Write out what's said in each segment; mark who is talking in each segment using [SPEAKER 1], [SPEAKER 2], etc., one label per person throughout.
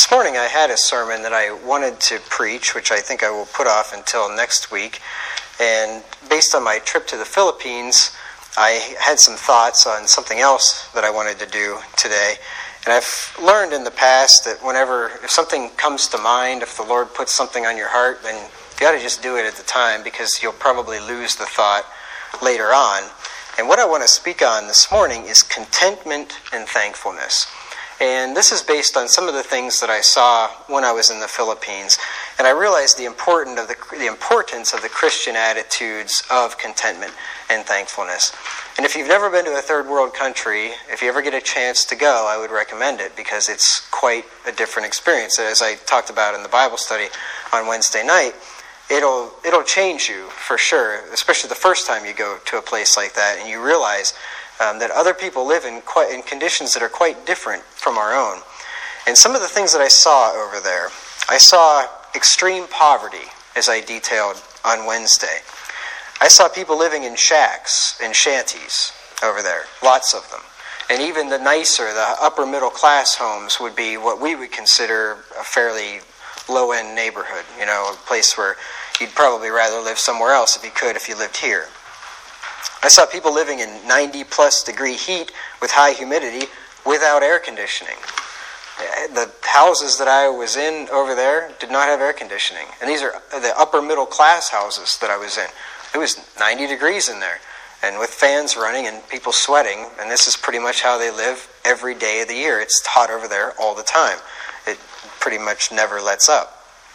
[SPEAKER 1] This morning I had a sermon that I wanted to preach, which I think I will put off until next week. And based on my trip to the Philippines, I had some thoughts on something else that I wanted to do today. And I've learned in the past that if something comes to mind, if the Lord puts something on your heart, then you ought to just do it at the time, because you'll probably lose the thought later on. And what I want to speak on this morning is contentment and thankfulness. And this is based on some of the things that I saw when I was in the Philippines. And I realized the importance of the Christian attitudes of contentment and thankfulness. And if you've never been to a third world country, if you ever get a chance to go, I would recommend it, because it's quite a different experience. As I talked about in the Bible study on Wednesday night, it'll change you for sure, especially the first time you go to a place like that and you realize that other people live in conditions that are quite different from our own. And some of the things that I saw over there, I saw extreme poverty, as I detailed on Wednesday. I saw people living in shacks and shanties over there, lots of them. And even the upper middle class homes would be what we would consider a fairly low-end neighborhood, a place where you'd probably rather live somewhere else if you lived here. I saw people living in 90-plus degree heat with high humidity without air conditioning. The houses that I was in over there did not have air conditioning. And these are the upper middle class houses that I was in. It was 90 degrees in there, and with fans running and people sweating, and this is pretty much how they live every day of the year. It's hot over there all the time. It pretty much never lets up.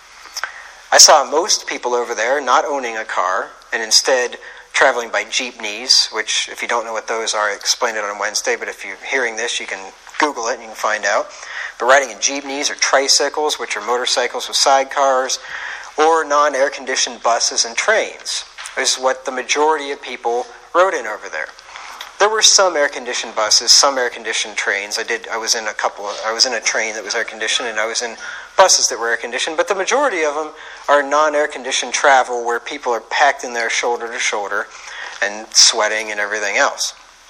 [SPEAKER 1] I saw most people over there not owning a car, and instead traveling by jeepneys, which, if you don't know what those are, I explained it on Wednesday, but if you're hearing this, you can Google it and you can find out. But riding in jeepneys or tricycles, which are motorcycles with sidecars, or non-air-conditioned buses and trains, is what the majority of people rode in over there. There were some air-conditioned buses, some air-conditioned trains. I was in a train that was air-conditioned, and I was in buses that were air-conditioned, but the majority of them are non-air-conditioned travel where people are packed in there shoulder to shoulder and sweating and everything else.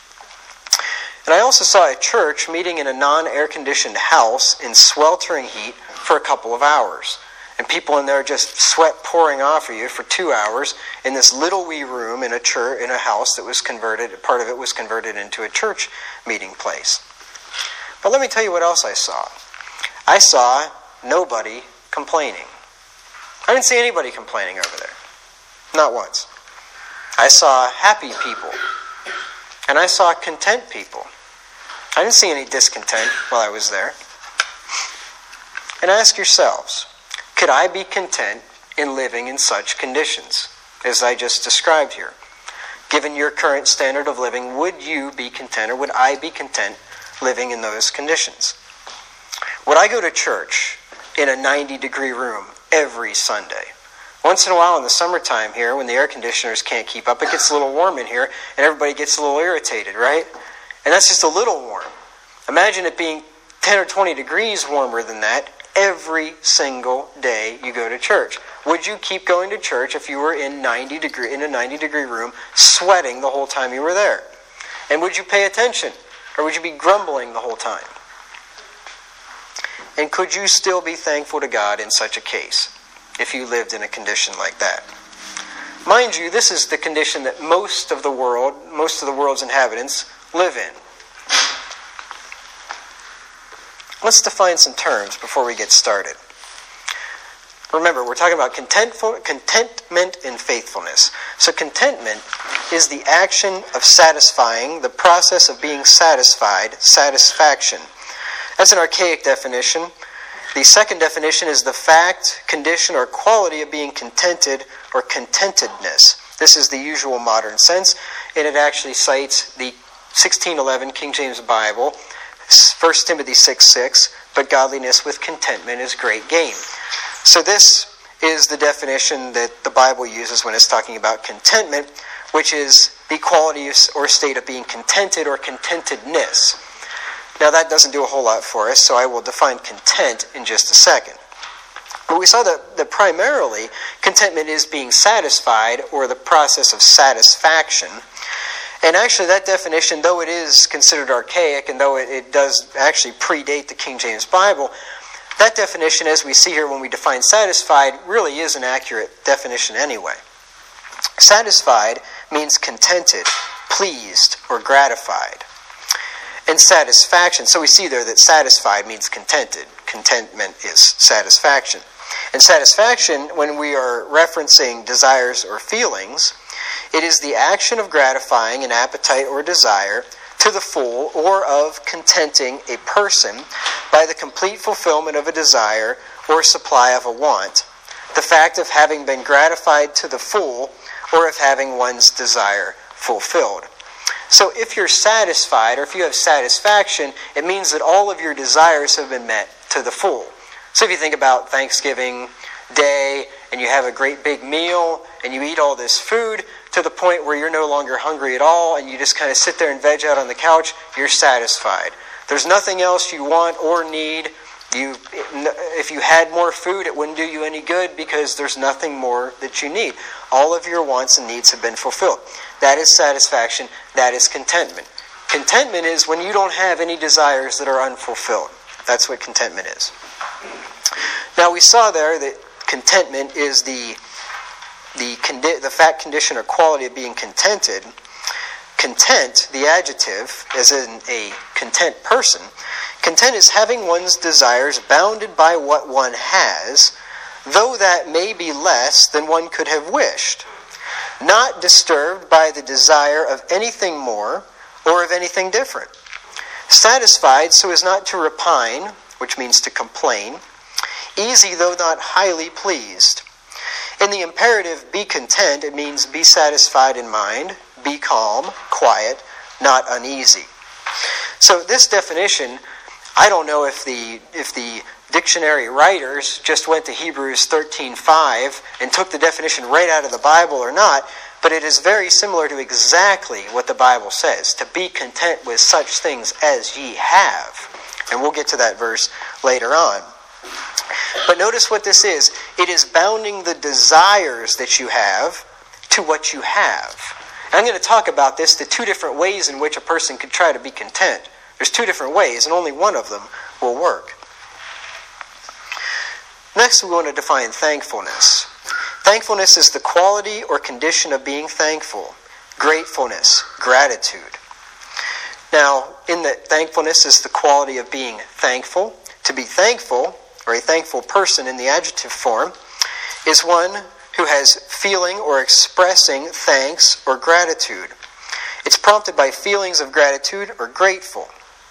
[SPEAKER 1] And I also saw a church meeting in a non-air-conditioned house in sweltering heat for a couple of hours. And people in there just sweat pouring off of you for 2 hours in this little wee room in a house that was converted, part of it was converted into a church meeting place. But let me tell you what else I saw. I saw nobody complaining. I didn't see anybody complaining over there. Not once. I saw happy people. And I saw content people. I didn't see any discontent while I was there. And ask yourselves, could I be content in living in such conditions as I just described here? Given your current standard of living, would you be content, or would I be content living in those conditions? Would I go to church in a 90-degree room every Sunday? Once in a while in the summertime here, when the air conditioners can't keep up, it gets a little warm in here, and everybody gets a little irritated, right? And that's just a little warm. Imagine it being 10 or 20 degrees warmer than that every single day you go to church. Would you keep going to church if you were in a 90-degree room, sweating the whole time you were there? And would you pay attention? Or would you be grumbling the whole time? And could you still be thankful to God in such a case, if you lived in a condition like that? Mind you, this is the condition that most of the world's inhabitants live in. Let's define some terms before we get started. Remember, we're talking about contentment and faithfulness. So contentment is the action of satisfying, the process of being satisfied, satisfaction. That's an archaic definition. The second definition is the fact, condition, or quality of being contented or contentedness. This is the usual modern sense, and it actually cites the 1611 King James Bible, 1 Timothy 6:6, but godliness with contentment is great gain. So this is the definition that the Bible uses when it's talking about contentment, which is the quality or state of being contented or contentedness. Now that doesn't do a whole lot for us, so I will define content in just a second. But we saw that primarily contentment is being satisfied, or the process of satisfaction. And actually that definition, though it is considered archaic, and though it does actually predate the King James Bible, that definition, as we see here when we define satisfied, really is an accurate definition anyway. Satisfied means contented, pleased, or gratified. And satisfaction, so we see there that satisfied means contented. Contentment is satisfaction. And satisfaction, when we are referencing desires or feelings, it is the action of gratifying an appetite or desire to the full, or of contenting a person by the complete fulfillment of a desire or supply of a want, the fact of having been gratified to the full, or of having one's desire fulfilled. So if you're satisfied, or if you have satisfaction, it means that all of your desires have been met to the full. So if you think about Thanksgiving Day, and you have a great big meal, and you eat all this food to the point where you're no longer hungry at all, and you just kind of sit there and veg out on the couch, you're satisfied. There's nothing else you want or need. If you had more food, it wouldn't do you any good because there's nothing more that you need. All of your wants and needs have been fulfilled. That is satisfaction. That is contentment. Contentment is when you don't have any desires that are unfulfilled. That's what contentment is. Now we saw there that contentment is the fact, condition, or quality of being contented. Content, the adjective, as in a content person. Content is having one's desires bounded by what one has, though that may be less than one could have wished. Not disturbed by the desire of anything more or of anything different. Satisfied so as not to repine, which means to complain. Easy though not highly pleased. In the imperative, be content, it means be satisfied in mind, be calm, quiet, not uneasy. So this definition, I don't know if the dictionary writers just went to Hebrews 13:5 and took the definition right out of the Bible or not, but it is very similar to exactly what the Bible says, to be content with such things as ye have. And we'll get to that verse later on. But notice what this is. It is bounding the desires that you have to what you have. And I'm going to talk about this, the two different ways in which a person could try to be content. There's two different ways, and only one of them will work. Next, we want to define thankfulness. Thankfulness is the quality or condition of being thankful. Gratefulness, gratitude. Now, in that thankfulness is the quality of being thankful. To be thankful, or a thankful person in the adjective form, is one who has feeling or expressing thanks or gratitude. It's prompted by feelings of gratitude or grateful,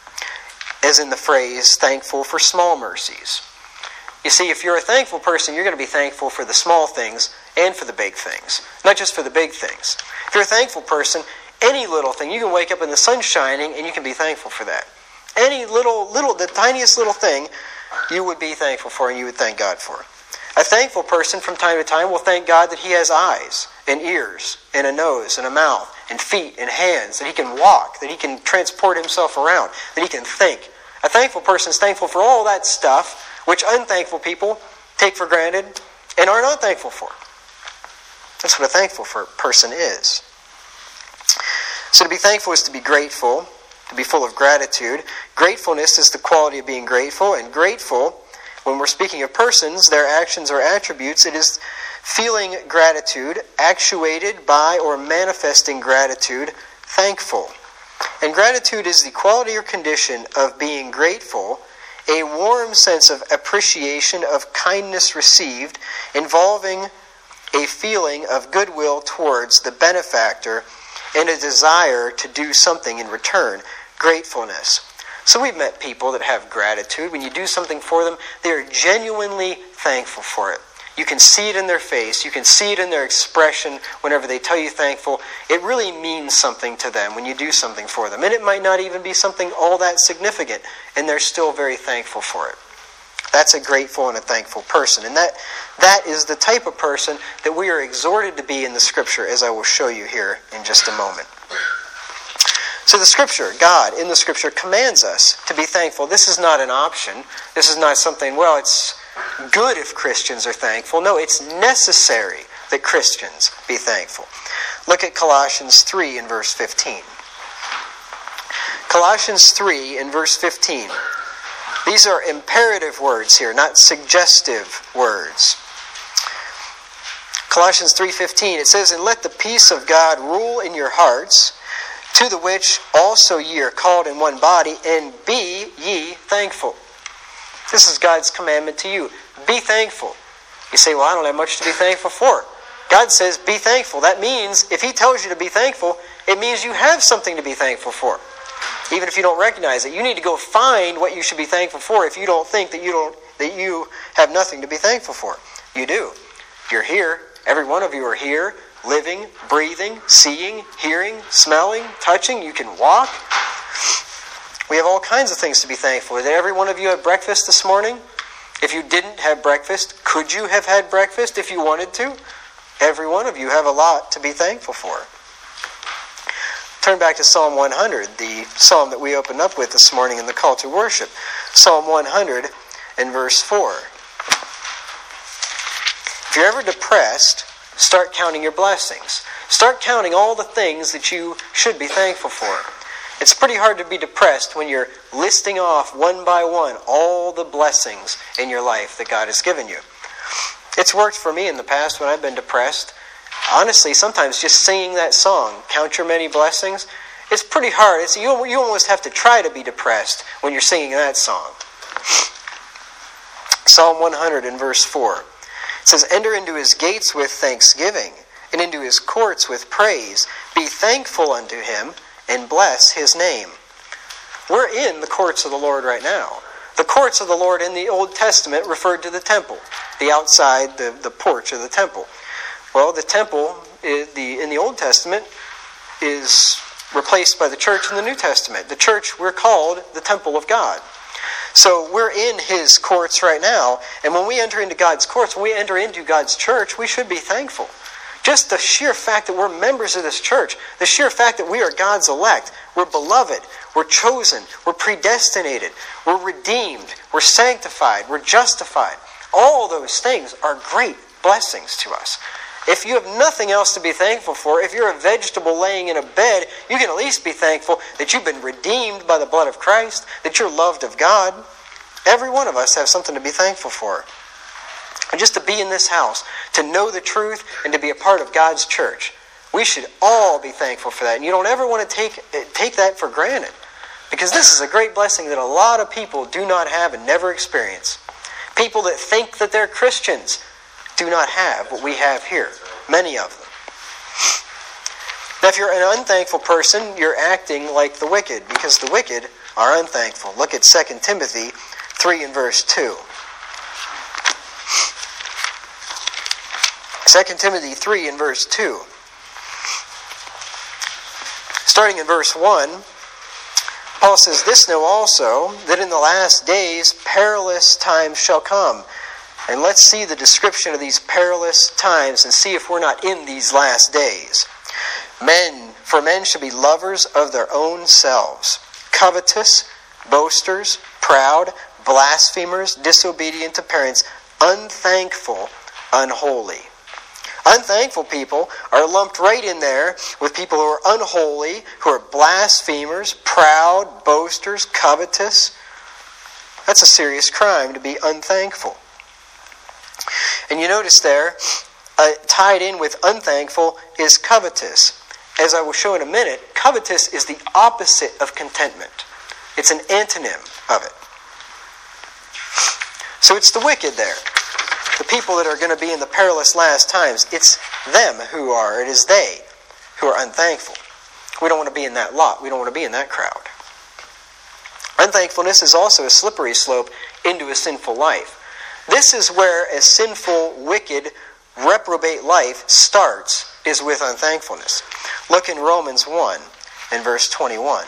[SPEAKER 1] as in the phrase, thankful for small mercies. You see, if you're a thankful person, you're going to be thankful for the small things and for the big things, not just for the big things. If you're a thankful person, any little thing, you can wake up and the sun's shining and you can be thankful for that. Any the tiniest little thing, you would be thankful for and you would thank God for. A thankful person from time to time will thank God that he has eyes and ears and a nose and a mouth and feet and hands, that he can walk, that he can transport himself around, that he can think. A thankful person is thankful for all that stuff which unthankful people take for granted and are not thankful for. That's what a thankful person is. So to be thankful is to be grateful, to be full of gratitude. Gratefulness is the quality of being grateful, and grateful, when we're speaking of persons, their actions or attributes, it is feeling gratitude, actuated by or manifesting gratitude, thankful. And gratitude is the quality or condition of being grateful, a warm sense of appreciation of kindness received, involving a feeling of goodwill towards the benefactor and a desire to do something in return, gratefulness. So we've met people that have gratitude. When you do something for them, they are genuinely thankful for it. You can see it in their face. You can see it in their expression whenever they tell you thankful. It really means something to them when you do something for them. And it might not even be something all that significant, and they're still very thankful for it. That's a grateful and a thankful person. And that is the type of person that we are exhorted to be in the Scripture, as I will show you here in just a moment. So the Scripture, God in the Scripture, commands us to be thankful. This is not an option. This is not something, well, it's good if Christians are thankful. No, it's necessary that Christians be thankful. Look at Colossians 3 in verse 15. Colossians 3 in verse 15. These are imperative words here, not suggestive words. Colossians 3:15, it says, "And let the peace of God rule in your hearts, to the which also ye are called in one body, and be ye thankful." This is God's commandment to you. Be thankful. You say, well, I don't have much to be thankful for. God says, be thankful. That means, if He tells you to be thankful, it means you have something to be thankful for. Even if you don't recognize it, you need to go find what you should be thankful for if you don't think that you have nothing to be thankful for. You do. You're here. Every one of you are here, living, breathing, seeing, hearing, smelling, touching. You can walk. We have all kinds of things to be thankful for. Did every one of you have breakfast this morning? If you didn't have breakfast, could you have had breakfast if you wanted to? Every one of you have a lot to be thankful for. Turn back to Psalm 100, the psalm that we opened up with this morning in the call to worship. Psalm 100 and verse 4. If you're ever depressed, start counting your blessings. Start counting all the things that you should be thankful for. It's pretty hard to be depressed when you're listing off one by one all the blessings in your life that God has given you. It's worked for me in the past when I've been depressed. Honestly, sometimes just singing that song, Count Your Many Blessings, it's pretty hard. You almost have to try to be depressed when you're singing that song. Psalm 100 and verse 4. It says, "Enter into His gates with thanksgiving, and into His courts with praise. Be thankful unto Him, and bless His name." We're in the courts of the Lord right now. The courts of the Lord in the Old Testament referred to the temple, the outside, the porch of the temple. Well, the temple in the Old Testament is replaced by the church in the New Testament. The church, we're called the temple of God. So we're in His courts right now, and when we enter into God's courts, when we enter into God's church, we should be thankful. Just the sheer fact that we're members of this church, the sheer fact that we are God's elect, we're beloved, we're chosen, we're predestinated, we're redeemed, we're sanctified, we're justified. All those things are great blessings to us. If you have nothing else to be thankful for, if you're a vegetable laying in a bed, you can at least be thankful that you've been redeemed by the blood of Christ, that you're loved of God. Every one of us have something to be thankful for. And just to be in this house, to know the truth, and to be a part of God's church, we should all be thankful for that. And you don't ever want to take that for granted, because this is a great blessing that a lot of people do not have and never experience. People that think that they're Christians do not have what we have here. Many of them. Now, if you're an unthankful person, you're acting like the wicked, because the wicked are unthankful. Look at 2 Timothy 3 and verse 2. 2 Timothy 3 and verse 2. Starting in verse 1, Paul says, "This know also, that in the last days perilous times shall come." And let's see the description of these perilous times and see if we're not in these last days. For men shall be lovers of their own selves, covetous, boasters, proud, blasphemers, disobedient to parents, unthankful, unholy. Unthankful people are lumped right in there with people who are unholy, who are blasphemers, proud, boasters, covetous. That's a serious crime to be unthankful. And you notice there, tied in with unthankful is covetous. As I will show in a minute, covetous is the opposite of contentment. It's an antonym of it. So it's the wicked there. The people that are going to be in the perilous last times, it's them it is they who are unthankful. We don't want to be in that lot. We don't want to be in that crowd. Unthankfulness is also a slippery slope into a sinful life. This is where a sinful, wicked, reprobate life starts, is with unthankfulness. Look in Romans 1 and verse 21.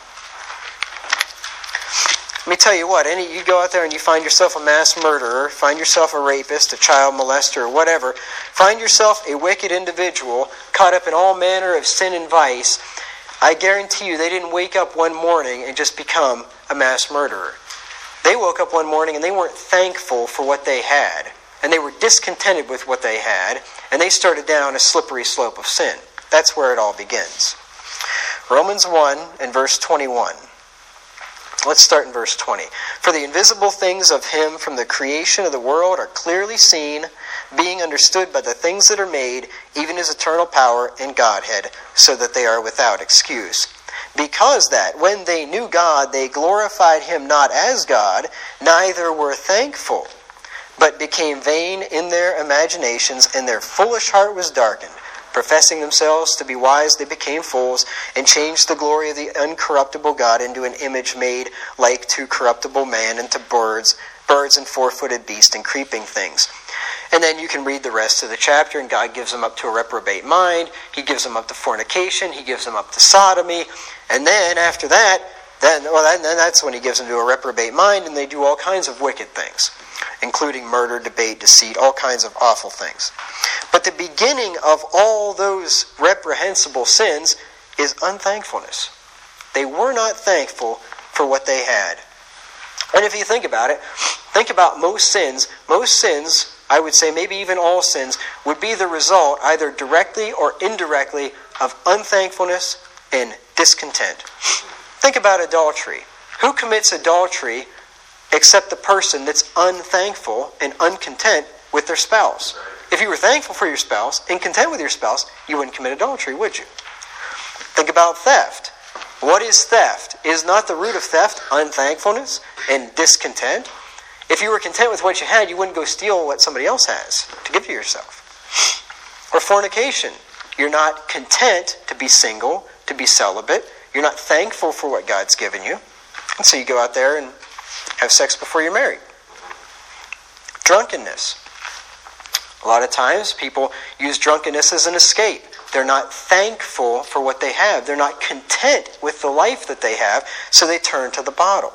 [SPEAKER 1] Let me tell you what, you go out there and you find yourself a mass murderer, find yourself a rapist, a child molester, or whatever, find yourself a wicked individual caught up in all manner of sin and vice, I guarantee you they didn't wake up one morning and just become a mass murderer. They woke up one morning and they weren't thankful for what they had, and they were discontented with what they had, and they started down a slippery slope of sin. That's where it all begins. Romans 1 and verse 21. Let's start in verse 20. For the invisible things of him from the creation of the world are clearly seen, being understood by the things that are made, even his eternal power and Godhead, so that they are without excuse. Because that, when they knew God, they glorified him not as God, neither were thankful, but became vain in their imaginations, and their foolish heart was darkened. Professing themselves to be wise, they became fools, and changed the glory of the uncorruptible God into an image made like to corruptible man, and to birds and four-footed beasts, and creeping things. And then you can read the rest of the chapter, and God gives them up to a reprobate mind. He gives them up to fornication. He gives them up to sodomy. And then after that, then that's when he gives them to a reprobate mind, and they do all kinds of wicked things, including murder, debate, deceit, all kinds of awful things. But the beginning of all those reprehensible sins is unthankfulness. They were not thankful for what they had. And if you think about it, think about most sins, I would say maybe even all sins, would be the result either directly or indirectly of unthankfulness and discontent. Think about adultery. Who commits adultery except the person that's unthankful and uncontent with their spouse? If you were thankful for your spouse and content with your spouse, you wouldn't commit adultery, would you? Think about theft. What is theft? Is not the root of theft unthankfulness and discontent? If you were content with what you had, you wouldn't go steal what somebody else has to give to yourself. Or fornication. You're not content to be single, to be celibate. You're not thankful for what God's given you. And so you go out there and have sex before you're married. Drunkenness. A lot of times people use drunkenness as an escape. They're not thankful for what they have. They're not content with the life that they have, so they turn to the bottle.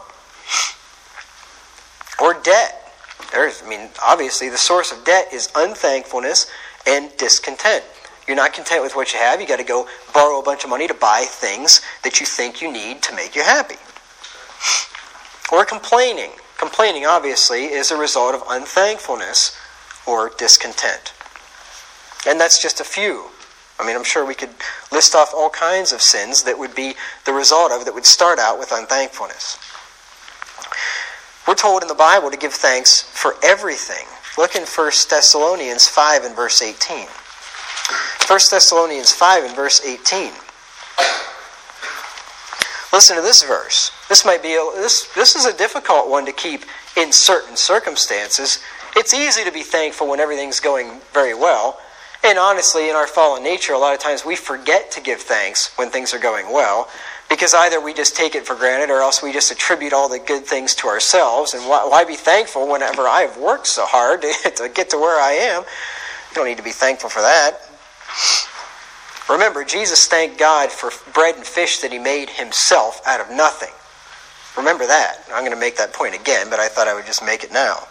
[SPEAKER 1] Or debt. Obviously the source of debt is unthankfulness and discontent. You're not content with what you have. You got to go borrow a bunch of money to buy things that you think you need to make you happy. Or complaining. Complaining, obviously, is a result of unthankfulness or discontent. And that's just a few. I'm sure we could list off all kinds of sins that would be the result of, that would start out with unthankfulness. We're told in the Bible to give thanks for everything. Look in 1 Thessalonians 5 and verse 18. 1 Thessalonians 5 and verse 18. Listen to this verse. This is a difficult one to keep in certain circumstances. It's easy to be thankful when everything's going very well. And honestly, in our fallen nature, a lot of times we forget to give thanks when things are going well, because either we just take it for granted or else we just attribute all the good things to ourselves. And why be thankful whenever I've worked so hard to get to where I am? You don't need to be thankful for that. Remember, Jesus thanked God for bread and fish that he made himself out of nothing. Remember that. I'm going to make that point again, but I thought I would just make it now.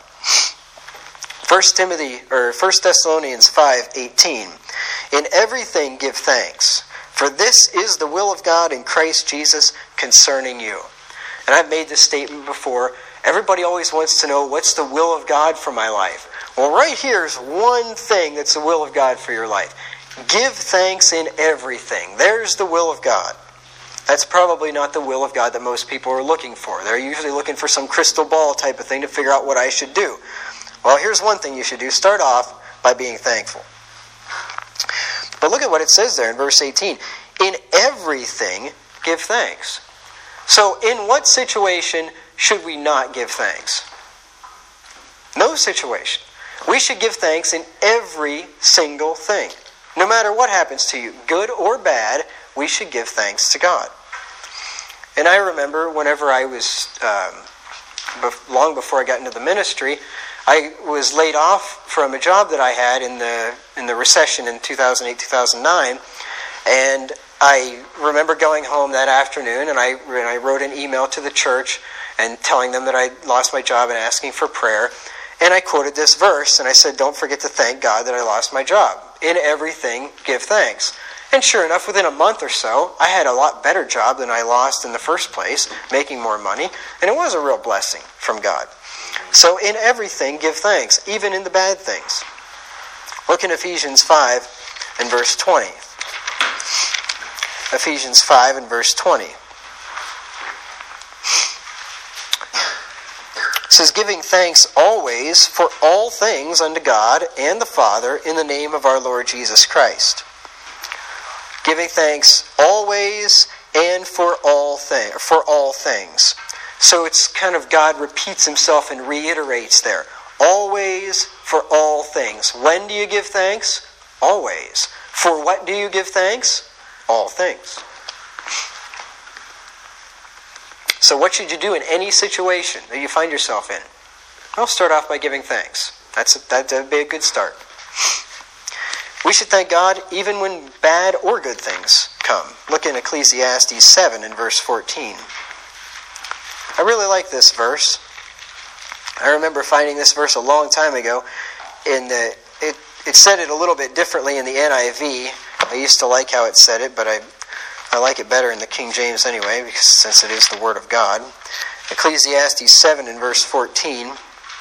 [SPEAKER 1] 1 Thessalonians 5:18. In everything give thanks, for this is the will of God in Christ Jesus concerning you. And I've made this statement before. Everybody always wants to know, what's the will of God for my life? Well, right here is one thing that's the will of God for your life. Give thanks in everything. There's the will of God. That's probably not the will of God that most people are looking for. They're usually looking for some crystal ball type of thing to figure out what I should do. Well, here's one thing you should do. Start off by being thankful. But look at what it says there in verse 18. In everything, give thanks. So in what situation should we not give thanks? No situation. We should give thanks in every single thing. No matter what happens to you, good or bad, we should give thanks to God. And I remember whenever I was, long before I got into the ministry, I was laid off from a job that I had in the recession in 2008-2009, and I remember going home that afternoon, and I wrote an email to the church and telling them that I lost my job and asking for prayer. And I quoted this verse, and I said, don't forget to thank God that I lost my job. In everything, give thanks. And sure enough, within a month or so, I had a lot better job than I lost in the first place, making more money, and it was a real blessing from God. So in everything, give thanks, even in the bad things. Look in Ephesians 5 and verse 20. Ephesians 5 and verse 20. says, giving thanks always for all things unto God and the Father in the name of our Lord Jesus Christ. Giving thanks always and for all things. So it's kind of God repeats himself and reiterates there. Always for all things. When do you give thanks? Always. For what do you give thanks? All things. So what should you do in any situation that you find yourself in? Well, start off by giving thanks. That'd be a good start. We should thank God even when bad or good things come. Look in Ecclesiastes 7 in verse 14. I really like this verse. I remember finding this verse a long time ago. It said it a little bit differently in the NIV. I used to like how it said it, but I like it better in the King James anyway, because since it is the Word of God. Ecclesiastes 7 in verse 14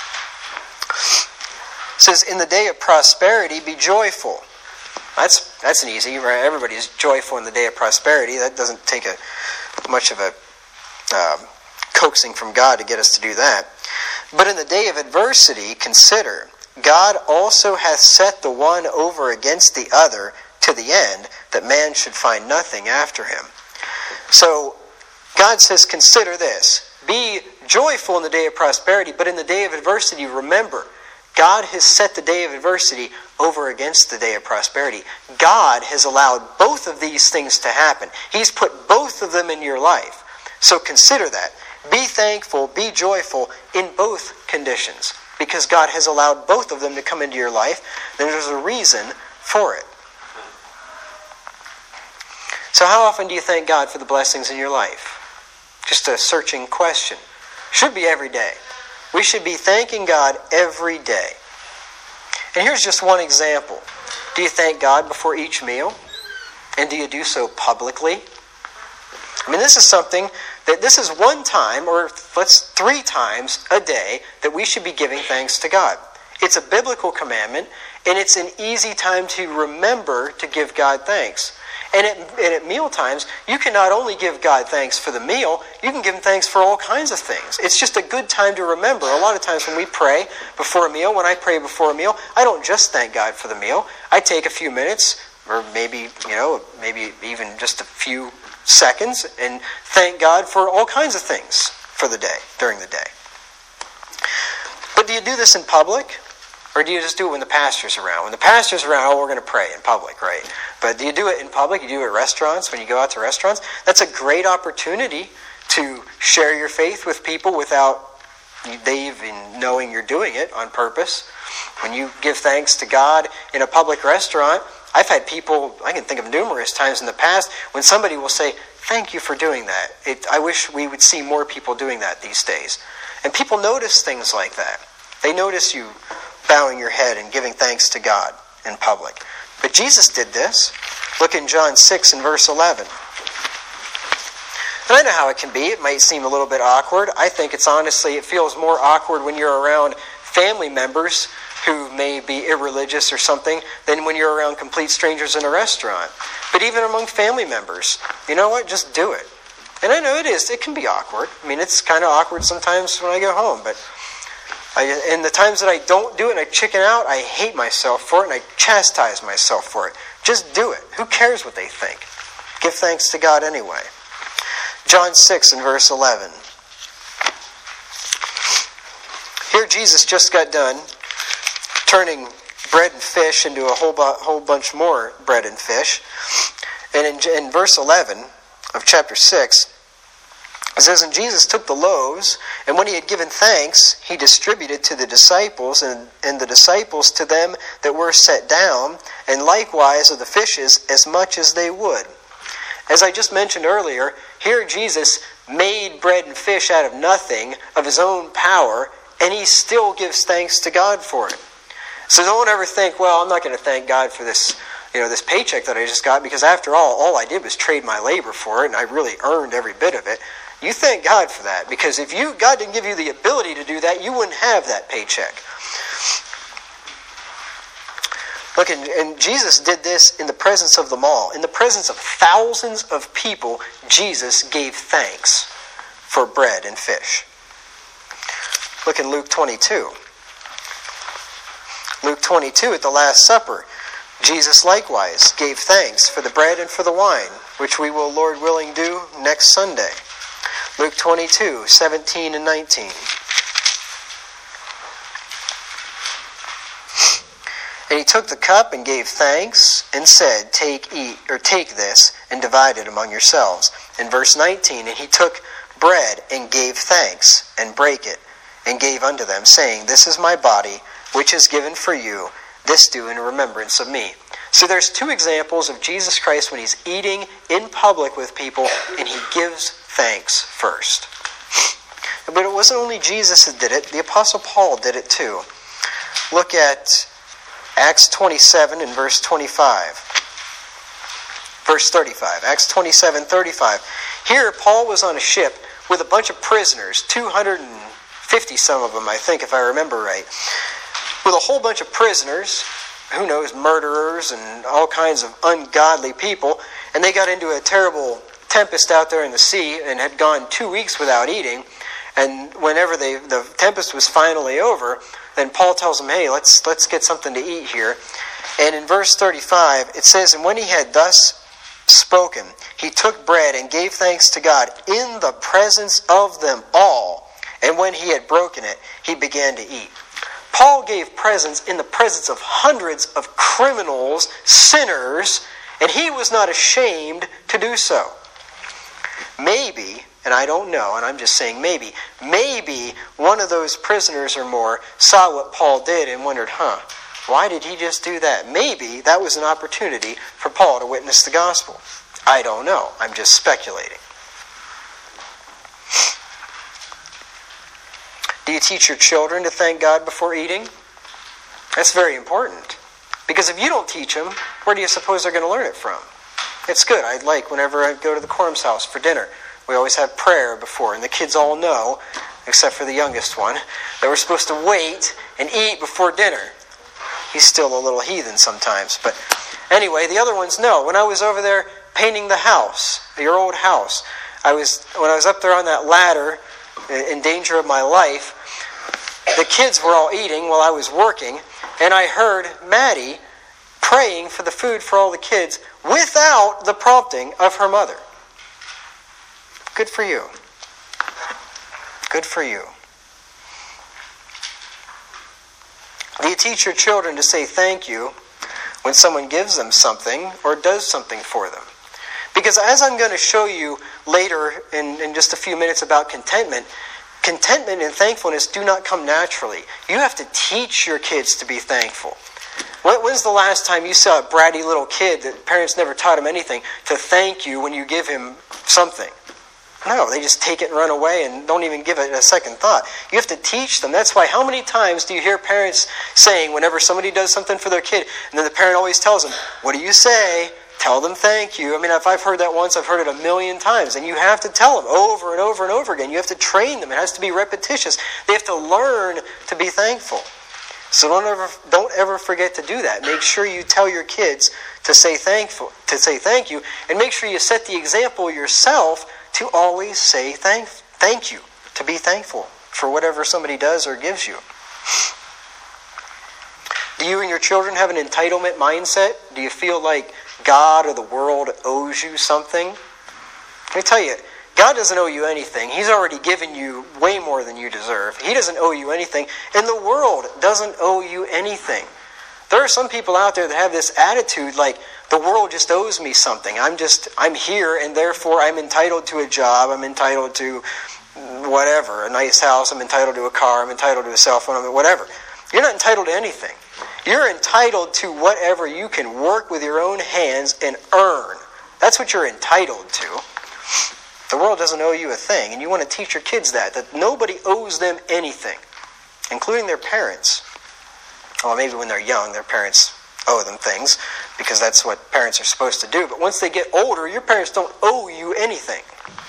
[SPEAKER 1] says, "In the day of prosperity be joyful." That's an easy, right? Everybody's joyful in the day of prosperity. That doesn't take much of a coaxing from God to get us to do that. "But in the day of adversity consider, God also hath set the one over against the other, to the end that man should find nothing after him." So God says, consider this. Be joyful in the day of prosperity, but in the day of adversity, remember, God has set the day of adversity over against the day of prosperity. God has allowed both of these things to happen. He's put both of them in your life. So consider that. Be thankful, be joyful in both conditions, because God has allowed both of them to come into your life. Then there's a reason for it. So how often do you thank God for the blessings in your life? Just a searching question. Should be every day. We should be thanking God every day. And here's just one example. Do you thank God before each meal? And do you do so publicly? I mean, this is one time, or let's 3 times a day, that we should be giving thanks to God. It's a biblical commandment, and it's an easy time to remember to give God thanks. And at meal times, you can not only give God thanks for the meal, you can give Him thanks for all kinds of things. It's just a good time to remember. A lot of times when we pray before a meal, when I pray before a meal, I don't just thank God for the meal. I take a few minutes, or maybe even just a few seconds, and thank God for all kinds of things for the day, during the day. But do you do this in public? Or do you just do it when the pastor's around? When the pastor's around, we're going to pray in public, right? But do you do it in public? You do it at restaurants, when you go out to restaurants? That's a great opportunity to share your faith with people without they even knowing you're doing it on purpose. When you give thanks to God in a public restaurant, I've had people, I can think of numerous times in the past, when somebody will say, "Thank you for doing that. I wish we would see more people doing that these days." And people notice things like that. They notice you bowing your head and giving thanks to God in public. But Jesus did this. Look in John 6 and verse 11. And I know how it can be. It might seem a little bit awkward. I think it feels more awkward when you're around family members who may be irreligious or something than when you're around complete strangers in a restaurant. But even among family members, you know what? Just do it. And I know it is. It can be awkward. I mean, it's kind of awkward sometimes when I go home, but in the times that I don't do it and I chicken out, I hate myself for it and I chastise myself for it. Just do it. Who cares what they think? Give thanks to God anyway. John 6 and verse 11. Here Jesus just got done turning bread and fish into a whole bunch more bread and fish. And in verse 11 of chapter 6, it says, "And Jesus took the loaves, and when he had given thanks, he distributed to the disciples, and the disciples to them that were set down, and likewise of the fishes as much as they would." As I just mentioned earlier, here Jesus made bread and fish out of nothing, of his own power, and he still gives thanks to God for it. So don't ever think, well, I'm not going to thank God for this paycheck that I just got, because after all I did was trade my labor for it, and I really earned every bit of it. You thank God for that, because if God didn't give you the ability to do that, you wouldn't have that paycheck. Look, and Jesus did this in the presence of them all. In the presence of thousands of people, Jesus gave thanks for bread and fish. Look in Luke 22. Luke 22, at the Last Supper, Jesus likewise gave thanks for the bread and for the wine, which we will, Lord willing, do next Sunday. Luke 22, 17 and 19. And he took the cup and gave thanks and said, take this and divide it among yourselves. In verse 19, and he took bread and gave thanks and brake it and gave unto them, saying, this is my body, which is given for you. This do in remembrance of me. So there's two examples of Jesus Christ when he's eating in public with people and he gives thanks first. But it wasn't only Jesus that did it. The Apostle Paul did it too. Look at Acts 27 and verse 25. Verse 35. Acts 27, 35. Here Paul was on a ship with a bunch of prisoners, 250 some of them, I think, if I remember right. With a whole bunch of prisoners, who knows, murderers and all kinds of ungodly people, and they got into a terrible tempest out there in the sea and had gone 2 weeks without eating. And whenever the tempest was finally over, then Paul tells them, hey, let's get something to eat here. And in verse 35, it says, and when he had thus spoken, he took bread and gave thanks to God in the presence of them all. And when he had broken it, he began to eat. Paul gave presents in the presence of hundreds of criminals, sinners, and he was not ashamed to do so. Maybe, and I don't know, and I'm just saying maybe one of those prisoners or more saw what Paul did and wondered, why did he just do that? Maybe that was an opportunity for Paul to witness the gospel. I don't know. I'm just speculating. Do you teach your children to thank God before eating? That's very important. Because if you don't teach them, where do you suppose they're going to learn it from? It's good. I like whenever I go to the Quorum's house for dinner, we always have prayer before, and the kids all know, except for the youngest one, that we're supposed to wait and eat before dinner. He's still a little heathen sometimes. But anyway, the other ones know. When I was over there painting the house, your old house, when I was up there on that ladder, in danger of my life, the kids were all eating while I was working, and I heard Maddie praying for the food for all the kids without the prompting of her mother. Good for you. Good for you. Do you teach your children to say thank you when someone gives them something or does something for them? Because as I'm going to show you later in just a few minutes about contentment and thankfulness do not come naturally. You have to teach your kids to be thankful. When's the last time you saw a bratty little kid that parents never taught him anything to thank you when you give him something? No, they just take it and run away and don't even give it a second thought. You have to teach them. That's why how many times do you hear parents saying whenever somebody does something for their kid, and then the parent always tells them, what do you say? Tell them thank you. I mean, if I've heard that once, I've heard it 1,000,000 times. And you have to tell them over and over and over again. You have to train them. It has to be repetitious. They have to learn to be thankful. So don't ever forget to do that. Make sure you tell your kids to say thank you, and make sure you set the example yourself to always say thank you, to be thankful for whatever somebody does or gives you. Do you and your children have an entitlement mindset? Do you feel like God or the world owes you something? Let me tell you, God doesn't owe you anything. He's already given you way more than you deserve. He doesn't owe you anything, and the world doesn't owe you anything. There are some people out there that have this attitude like, the world just owes me something. I'm here, and therefore I'm entitled to a job. I'm entitled to whatever, a nice house. I'm entitled to a car. I'm entitled to a cell phone. Whatever. You're not entitled to anything. You're entitled to whatever you can work with your own hands and earn. That's what you're entitled to. The world doesn't owe you a thing, and you want to teach your kids that nobody owes them anything, including their parents. Well, maybe when they're young, their parents owe them things, because that's what parents are supposed to do. But once they get older, your parents don't owe you anything.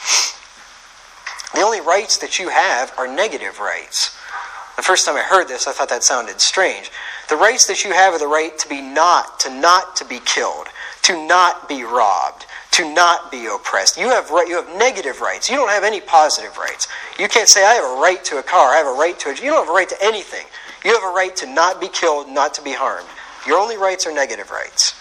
[SPEAKER 1] The only rights that you have are negative rights. The first time I heard this, I thought that sounded strange. The rights that you have are the right to not be killed, to not be robbed, to not be oppressed. You have negative rights. You don't have any positive rights. You can't say, I have a right to a car, I have a right to a... You don't have a right to anything. You have a right to not be killed, not to be harmed. Your only rights are negative rights.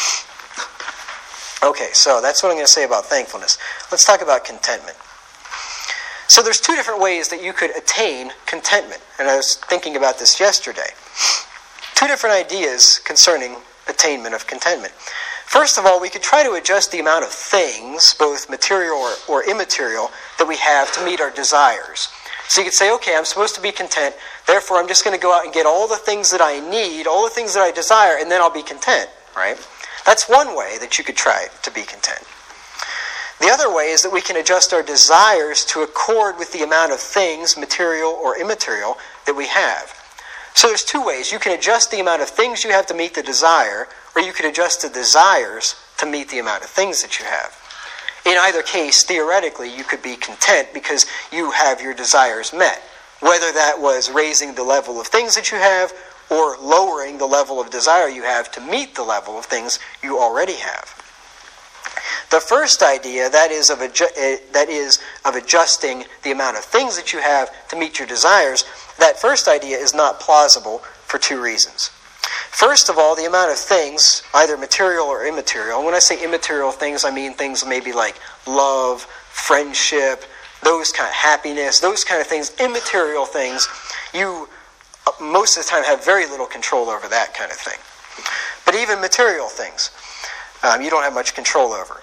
[SPEAKER 1] Okay, so that's what I'm going to say about thankfulness. Let's talk about contentment. So there's two different ways that you could attain contentment. And I was thinking about this yesterday. Two different ideas concerning attainment of contentment. First of all, we could try to adjust the amount of things, both material or immaterial, that we have to meet our desires. So you could say, okay, I'm supposed to be content, therefore I'm just going to go out and get all the things that I need, all the things that I desire, and then I'll be content, right? That's one way that you could try to be content. The other way is that we can adjust our desires to accord with the amount of things, material or immaterial, that we have. So there's two ways. You can adjust the amount of things you have to meet the desire, or you can adjust the desires to meet the amount of things that you have. In either case, theoretically, you could be content because you have your desires met. Whether that was raising the level of things that you have or lowering the level of desire you have to meet the level of things you already have. The first idea, that is of adjusting the amount of things that you have to meet your desires, that first idea is not plausible for two reasons. First of all, the amount of things, either material or immaterial, and when I say immaterial things, I mean things maybe like love, friendship, those kind of happiness, those kind of things, immaterial things, you most of the time have very little control over that kind of thing. But even material things, you don't have much control over.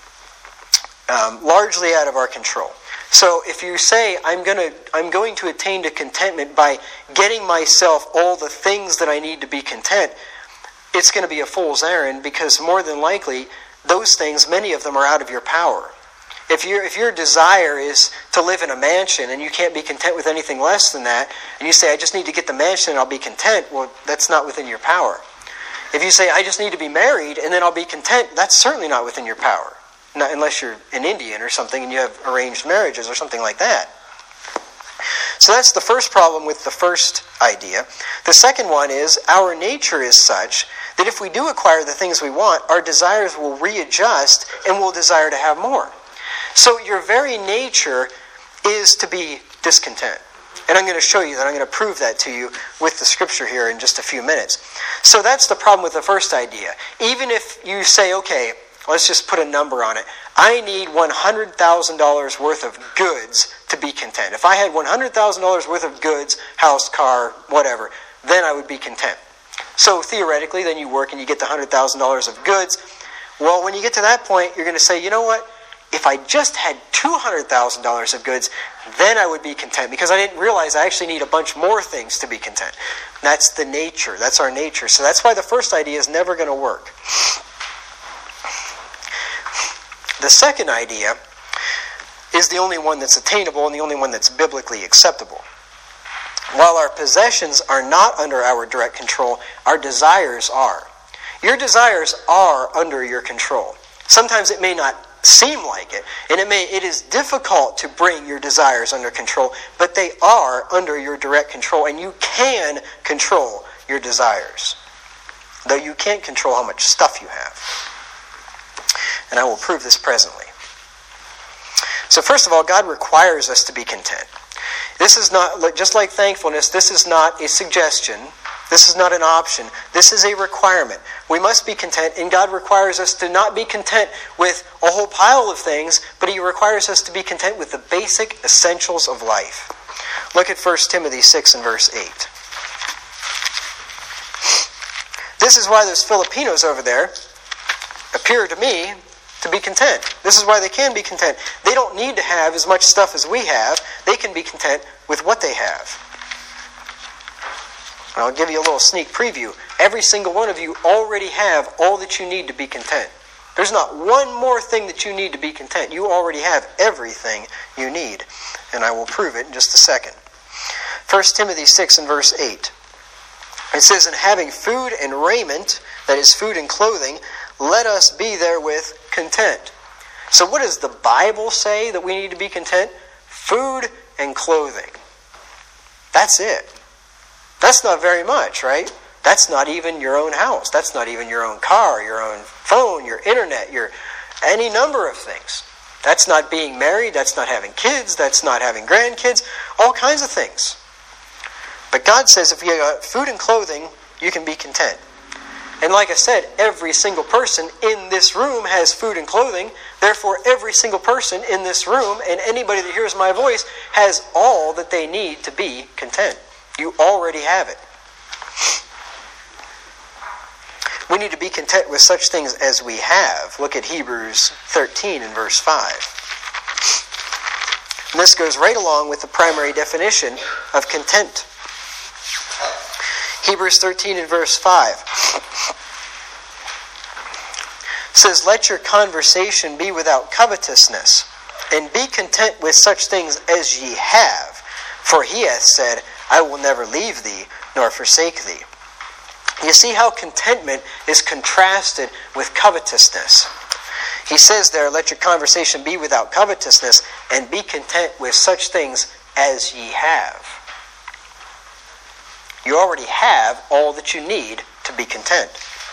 [SPEAKER 1] Largely out of our control. So if you say, I'm going to attain to contentment by getting myself all the things that I need to be content, it's going to be a fool's errand, because more than likely, those things, many of them are out of your power. If your desire is to live in a mansion and you can't be content with anything less than that, and you say, I just need to get the mansion and I'll be content, well, that's not within your power. If you say, I just need to be married and then I'll be content, that's certainly not within your power. Not unless you're an Indian or something and you have arranged marriages or something like that. So that's the first problem with the first idea. The second one is our nature is such that if we do acquire the things we want, our desires will readjust and we'll desire to have more. So your very nature is to be discontent. And I'm going to show you that. I'm going to prove that to you with the scripture here in just a few minutes. So that's the problem with the first idea. Even if you say, okay, let's just put a number on it. I need $100,000 worth of goods to be content. If I had $100,000 worth of goods, house, car, whatever, then I would be content. So theoretically, then you work and you get the $100,000 of goods. Well, when you get to that point, you're going to say, you know what? If I just had $200,000 of goods, then I would be content, because I didn't realize I actually need a bunch more things to be content. That's the nature. That's our nature. So that's why the first idea is never going to work. The second idea is the only one that's attainable and the only one that's biblically acceptable. While our possessions are not under our direct control, our desires are. Your desires are under your control. Sometimes it may not seem like it, and it is difficult to bring your desires under control, but they are under your direct control, and you can control your desires, though you can't control how much stuff you have. And I will prove this presently. So first of all, God requires us to be content. This is not, just like thankfulness, this is not a suggestion. This is not an option. This is a requirement. We must be content, and God requires us to not be content with a whole pile of things, but He requires us to be content with the basic essentials of life. Look at 1 Timothy 6 and verse 8. This is why those Filipinos over there appear to me to be content. This is why they can be content. They don't need to have as much stuff as we have. They can be content with what they have. And I'll give you a little sneak preview. Every single one of you already have all that you need to be content. There's not one more thing that you need to be content. You already have everything you need. And I will prove it in just a second. 1 Timothy 6 and verse 8. It says, "And having food and raiment," that is food and clothing, "let us be therewith content." So what does the Bible say that we need to be content? Food and clothing. That's it. That's not very much, right? That's not even your own house. That's not even your own car, your own phone, your internet, your any number of things. That's not being married, that's not having kids, that's not having grandkids, all kinds of things. But God says if you got food and clothing, you can be content. And like I said, every single person in this room has food and clothing. Therefore, every single person in this room and anybody that hears my voice has all that they need to be content. You already have it. We need to be content with such things as we have. Look at Hebrews 13 and verse 5. And this goes right along with the primary definition of content. Hebrews 13 and verse 5 says, "Let your conversation be without covetousness, and be content with such things as ye have. For he hath said, I will never leave thee, nor forsake thee." You see how contentment is contrasted with covetousness. He says there, "Let your conversation be without covetousness, and be content with such things as ye have." You already have all that you need to be content.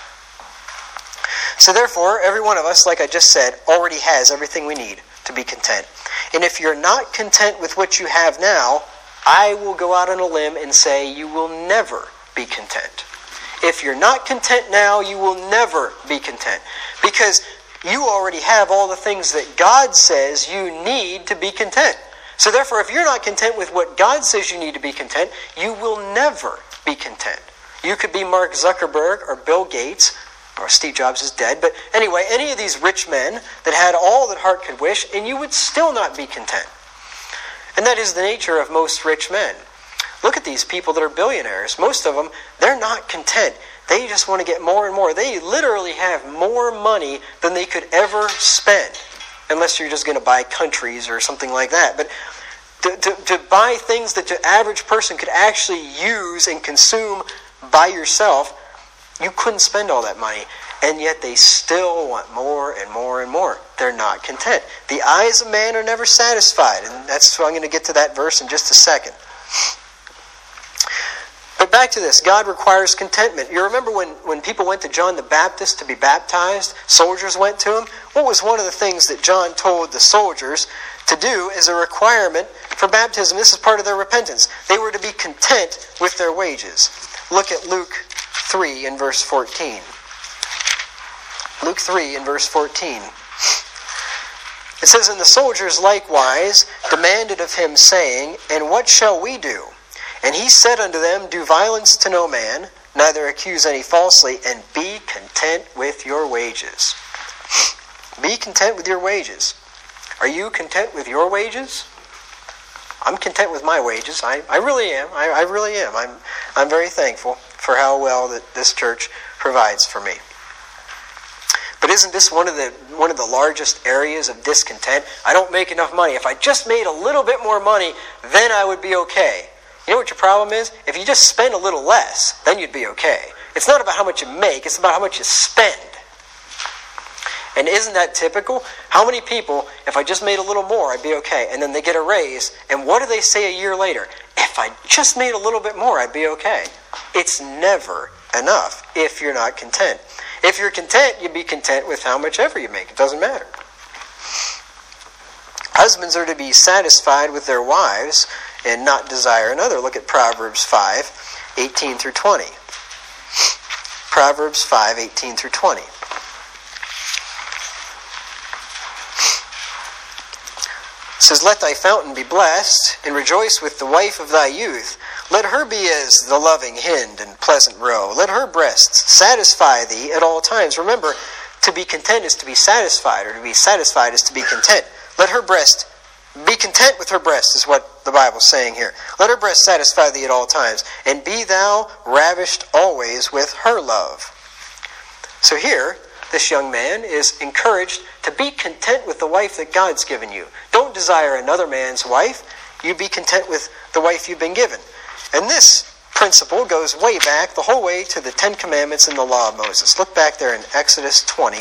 [SPEAKER 1] So therefore, every one of us, like I just said, already has everything we need to be content. And if you're not content with what you have now, I will go out on a limb and say you will never be content. If you're not content now, you will never be content. Because you already have all the things that God says you need to be content. So therefore, if you're not content with what God says you need to be content, you will never be content. You could be Mark Zuckerberg or Bill Gates, or Steve Jobs is dead, but anyway, any of these rich men that had all that heart could wish, and you would still not be content. And that is the nature of most rich men. Look at these people that are billionaires. Most of them, they're not content. They just want to get more and more. They literally have more money than they could ever spend. Unless you're just going to buy countries or something like that. But to buy things that the average person could actually use and consume by yourself, you couldn't spend all that money. And yet they still want more and more and more. They're not content. The eyes of man are never satisfied. And that's why I'm going to get to that verse in just a second. But back to this, God requires contentment. You remember when people went to John the Baptist to be baptized, soldiers went to him? What was one of the things that John told the soldiers to do as a requirement for baptism? This is part of their repentance. They were to be content with their wages. Look at Luke 3 and verse 14. Luke 3 and verse 14. It says, "And the soldiers likewise demanded of him, saying, And what shall we do? And he said unto them, Do violence to no man, neither accuse any falsely, and be content with your wages." Be content with your wages. Are you content with your wages? I'm content with my wages. I really am. I really am. I'm very thankful for how well that this church provides for me. But isn't this one of the largest areas of discontent? I don't make enough money. If I just made a little bit more money, then I would be okay. You know what your problem is? If you just spend a little less, then you'd be okay. It's not about how much you make, it's about how much you spend. And isn't that typical? How many people, if I just made a little more, I'd be okay. And then they get a raise, and what do they say a year later? If I just made a little bit more, I'd be okay. It's never enough if you're not content. If you're content, you'd be content with how much ever you make. It doesn't matter. Husbands are to be satisfied with their wives and not desire another. Look at Proverbs 5, 18 through 20. Proverbs 5, 18 through 20. It says, "Let thy fountain be blessed, and rejoice with the wife of thy youth. Let her be as the loving hind and pleasant roe. Let her breasts satisfy thee at all times." Remember, to be content is to be satisfied, or to be satisfied is to be content. Let her breast be content with her breast, is what the Bible's saying here. "Let her breast satisfy thee at all times, and be thou ravished always with her love." So here, this young man is encouraged to be content with the wife that God's given you. Don't desire another man's wife. You be content with the wife you've been given. And this principle goes way back, the whole way to the Ten Commandments and the Law of Moses. Look back there in Exodus 20.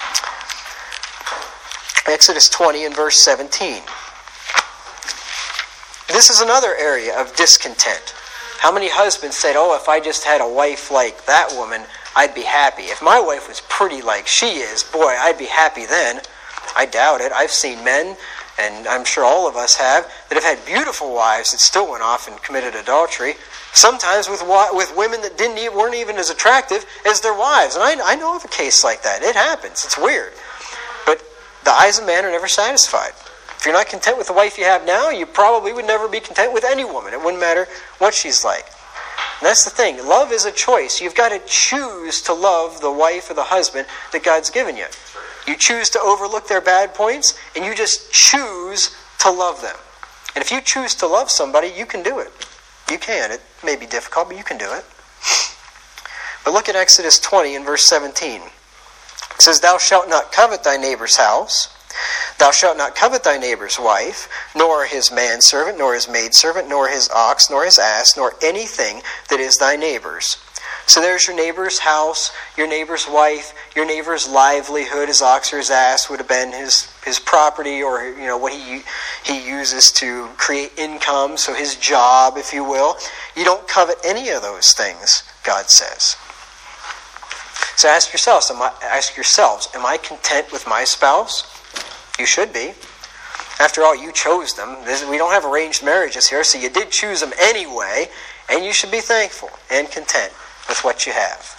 [SPEAKER 1] Exodus 20 and verse 17. This is another area of discontent. How many husbands said, "Oh, if I just had a wife like that woman, I'd be happy. If my wife was pretty like she is, boy, I'd be happy then. I doubt it. I've seen men, and I'm sure all of us have, that have had beautiful wives that still went off and committed adultery. Sometimes with women that weren't even as attractive as their wives. And I know of a case like that. It happens. It's weird. But the eyes of man are never satisfied. If you're not content with the wife you have now, you probably would never be content with any woman. It wouldn't matter what she's like. And that's the thing. Love is a choice. You've got to choose to love the wife or the husband that God's given you. You choose to overlook their bad points, and you just choose to love them. And if you choose to love somebody, you can do it. You can. It may be difficult, but you can do it. But look at Exodus 20 and verse 17. It says, "Thou shalt not covet thy neighbor's house. Thou shalt not covet thy neighbor's wife, nor his manservant, nor his maidservant, nor his ox, nor his ass, nor anything that is thy neighbor's." So there's your neighbor's house, your neighbor's wife, your neighbor's livelihood. His ox or his ass would have been his property, or what he uses to create income, so his job, if you will. You don't covet any of those things, God says. So ask yourselves, am I content with my spouse? You should be. After all, you chose them. We don't have arranged marriages here, so you did choose them anyway, and you should be thankful and content with what you have.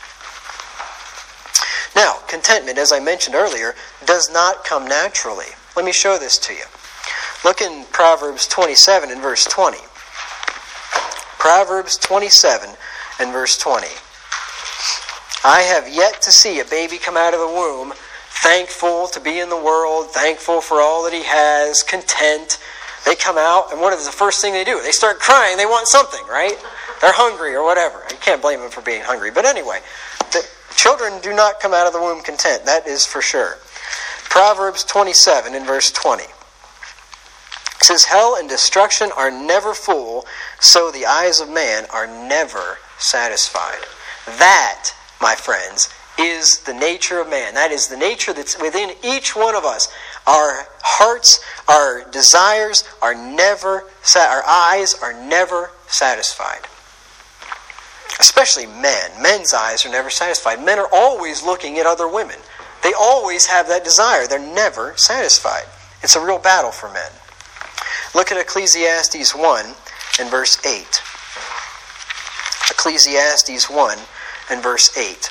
[SPEAKER 1] Now, contentment, as I mentioned earlier, does not come naturally. Let me show this to you. Look in Proverbs 27 and verse 20. Proverbs 27 and verse 20. "I have yet to see a baby come out of the womb, thankful to be in the world, thankful for all that he has, content." They come out, and what is the first thing they do? They start crying. They want something, right? They're hungry or whatever. You can't blame them for being hungry. But anyway, the children do not come out of the womb content. That is for sure. Proverbs 27 and verse 20. It says, "Hell and destruction are never full, so the eyes of man are never satisfied." That, my friends, is the nature of man. That is the nature that's within each one of us. Our hearts, our desires are never, our eyes are never satisfied. Especially men. Men's eyes are never satisfied. Men are always looking at other women. They always have that desire. They're never satisfied. It's a real battle for men. Look at Ecclesiastes 1 and verse 8. Ecclesiastes 1 and verse 8.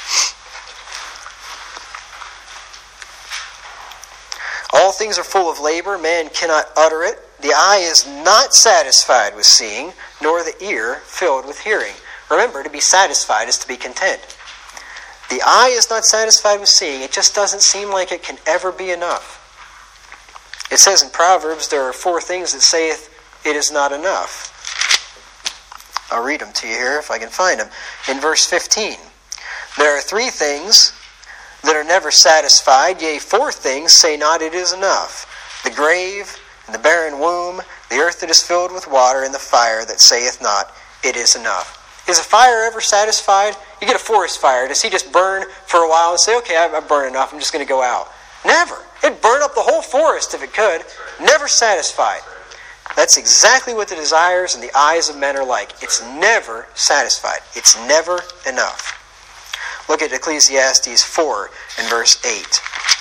[SPEAKER 1] "All things are full of labor, man cannot utter it. The eye is not satisfied with seeing, nor the ear filled with hearing." Remember, to be satisfied is to be content. The eye is not satisfied with seeing. It just doesn't seem like it can ever be enough. It says in Proverbs, there are 4 things that saith it is not enough. I'll read them to you here if I can find them. In verse 15, "There are 3 things that are never satisfied, yea, 4 things say not it is enough. The grave, and the barren womb, the earth that is filled with water, and the fire that saith not it is enough." Is a fire ever satisfied? You get a forest fire. Does he just burn for a while and say, "Okay, I've burned enough, I'm just going to go out"? Never. It'd burn up the whole forest if it could. Never satisfied. That's exactly what the desires and the eyes of men are like. It's never satisfied. It's never enough. Look at Ecclesiastes 4 and verse 8.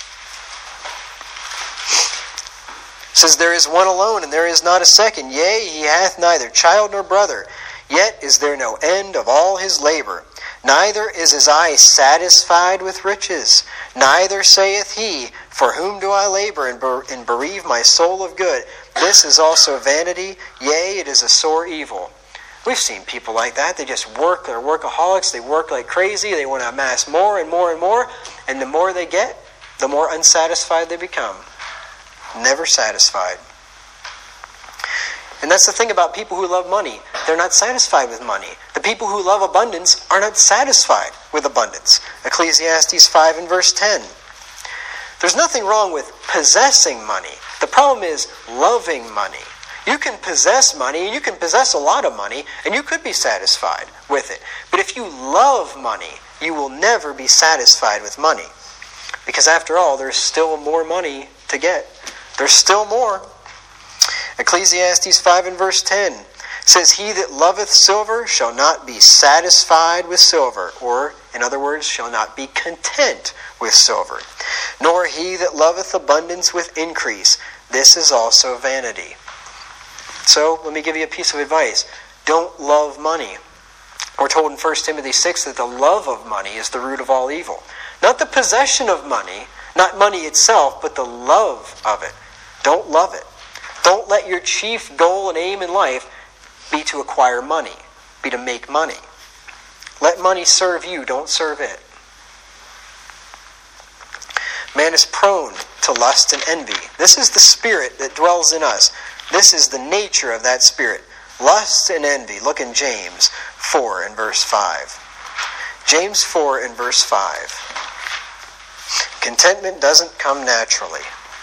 [SPEAKER 1] It says, "There is one alone, and there is not a second. Yea, he hath neither child nor brother. Yet is there no end of all his labor. Neither is his eye satisfied with riches. Neither saith he, For whom do I labor and bereave my soul of good? This is also vanity. Yea, it is a sore evil." We've seen people like that. They just work. They're workaholics. They work like crazy. They want to amass more and more and more. And the more they get, the more unsatisfied they become. Never satisfied. And that's the thing about people who love money. They're not satisfied with money. The people who love abundance are not satisfied with abundance. Ecclesiastes 5 and verse 10. There's nothing wrong with possessing money. The problem is loving money. You can possess money, and you can possess a lot of money, and you could be satisfied with it. But if you love money, you will never be satisfied with money. Because after all, there's still more money to get. There's still more. Ecclesiastes 5 and verse 10 says, "He that loveth silver shall not be satisfied with silver." Or In other words, shall not be content with silver. Nor he that loveth abundance with increase. This is also vanity. So, let me give you a piece of advice. Don't love money. We're told in 1 Timothy 6 that the love of money is the root of all evil. Not the possession of money, not money itself, but the love of it. Don't love it. Don't let your chief goal and aim in life be to acquire money, be to make money. Let money serve you, don't serve it. Man is prone to lust and envy. This is the spirit that dwells in us. This is the nature of that spirit. Lust and envy. Look in James 4 and verse 5. James 4 and verse 5. Contentment doesn't come naturally.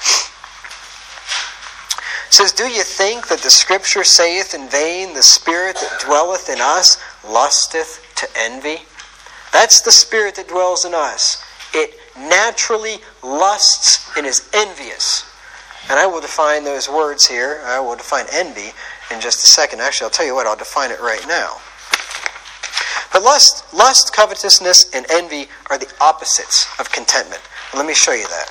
[SPEAKER 1] It says, do you think that the Scripture saith in vain, the spirit that dwelleth in us lusteth to envy? That's the spirit that dwells in us. It naturally lusts and is envious. And I will define those words here. I will define envy in just a second. Actually, I'll tell you what, I'll define it right now. But lust, covetousness, and envy are the opposites of contentment. Let me show you that.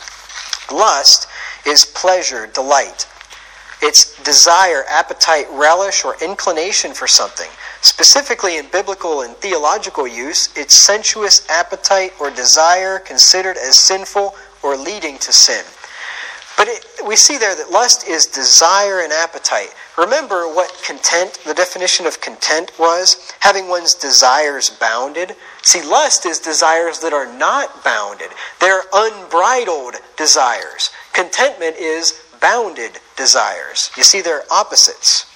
[SPEAKER 1] Lust is pleasure, delight. It's desire, appetite, relish, or inclination for something. Specifically in biblical and theological use, it's sensuous appetite or desire considered as sinful or leading to sin. But we see there that lust is desire and appetite. Remember what the definition of content was? Having one's desires bounded. See, lust is desires that are not bounded. They're unbridled desires. Contentment is bounded desires. You see, they're opposites.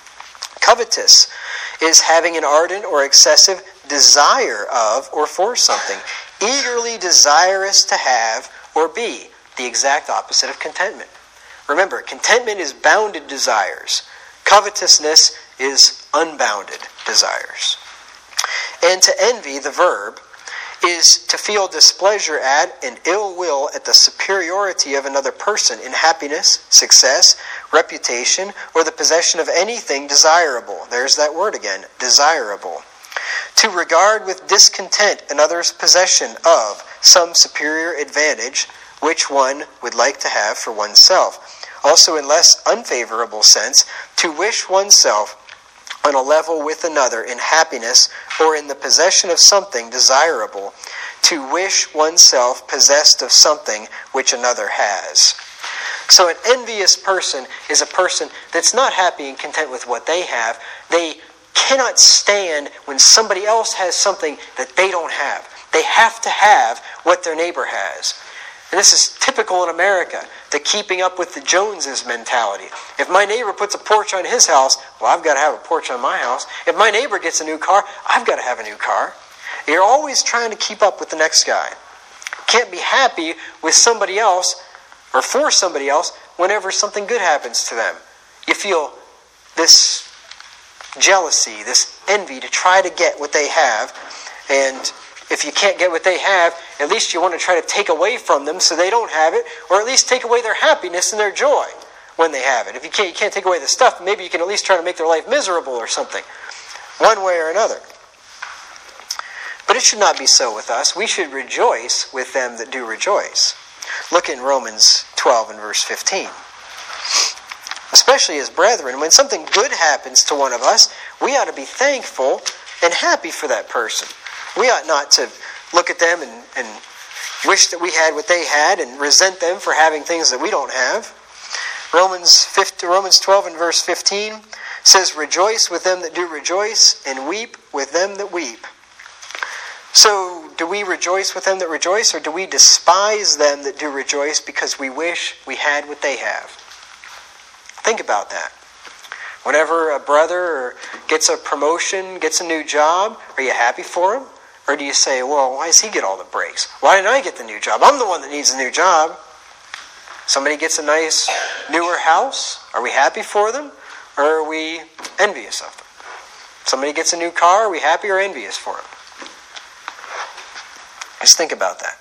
[SPEAKER 1] Covetous is having an ardent or excessive desire of or for something. Eagerly desirous to have or be. The exact opposite of contentment. Remember, contentment is bounded desires. Covetousness is unbounded desires. And to envy, the verb, is to feel displeasure at and ill will at the superiority of another person in happiness, success, reputation, or the possession of anything desirable. There's that word again, desirable. To regard with discontent another's possession of some superior advantage which one would like to have for oneself. Also, in less unfavorable sense, to wish oneself on a level with another in happiness or in the possession of something desirable, to wish oneself possessed of something which another has. So an envious person is a person that's not happy and content with what they have. They cannot stand when somebody else has something that they don't have. They have to have what their neighbor has. And this is typical in America, the keeping up with the Joneses mentality. If my neighbor puts a porch on his house, well, I've got to have a porch on my house. If my neighbor gets a new car, I've got to have a new car. You're always trying to keep up with the next guy. Can't be happy with somebody else or for somebody else whenever something good happens to them. You feel this jealousy, this envy to try to get what they have, and if you can't get what they have, at least you want to try to take away from them so they don't have it, or at least take away their happiness and their joy when they have it. If you can't take away the stuff, maybe you can at least try to make their life miserable or something, one way or another. But it should not be so with us. We should rejoice with them that do rejoice. Look in Romans 12 and verse 15. Especially as brethren, when something good happens to one of us, we ought to be thankful and happy for that person. We ought not to look at them and wish that we had what they had and resent them for having things that we don't have. Romans 12 and verse 15 says, rejoice with them that do rejoice and weep with them that weep. So, do we rejoice with them that rejoice, or do we despise them that do rejoice because we wish we had what they have? Think about that. Whenever a brother gets a promotion, gets a new job, are you happy for him? Or do you say, well, why does he get all the breaks? Why didn't I get the new job? I'm the one that needs a new job. Somebody gets a nice, newer house. Are we happy for them? Or are we envious of them? Somebody gets a new car. Are we happy or envious for them? Just think about that.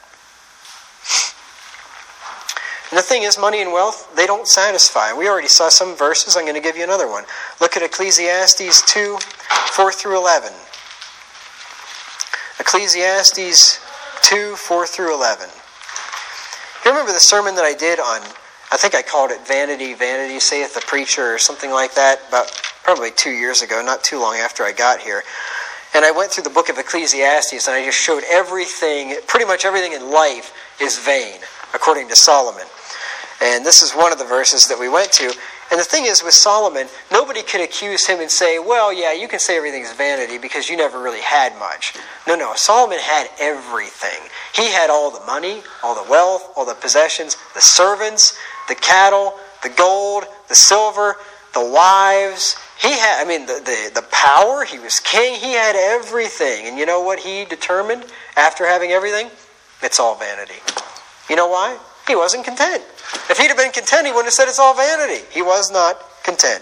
[SPEAKER 1] And the thing is, money and wealth, they don't satisfy. We already saw some verses. I'm going to give you another one. Look at Ecclesiastes 2, 4 through 11. Ecclesiastes 2, 4 through 11. You remember the sermon that I did on, I think I called it Vanity, Vanity, Saith the Preacher, or something like that, about probably 2 years ago, not too long after I got here. And I went through the book of Ecclesiastes, and I just showed everything, pretty much everything in life is vain, according to Solomon. And this is one of the verses that we went to. And the thing is, with Solomon, nobody could accuse him and say, well, yeah, you can say everything's vanity because you never really had much. No, Solomon had everything. He had all the money, all the wealth, all the possessions, the servants, the cattle, the gold, the silver, the wives. He had, the power. He was king. He had everything. And you know what he determined after having everything? It's all vanity. You know why? He wasn't content. If he'd have been content, he wouldn't have said it's all vanity. He was not content.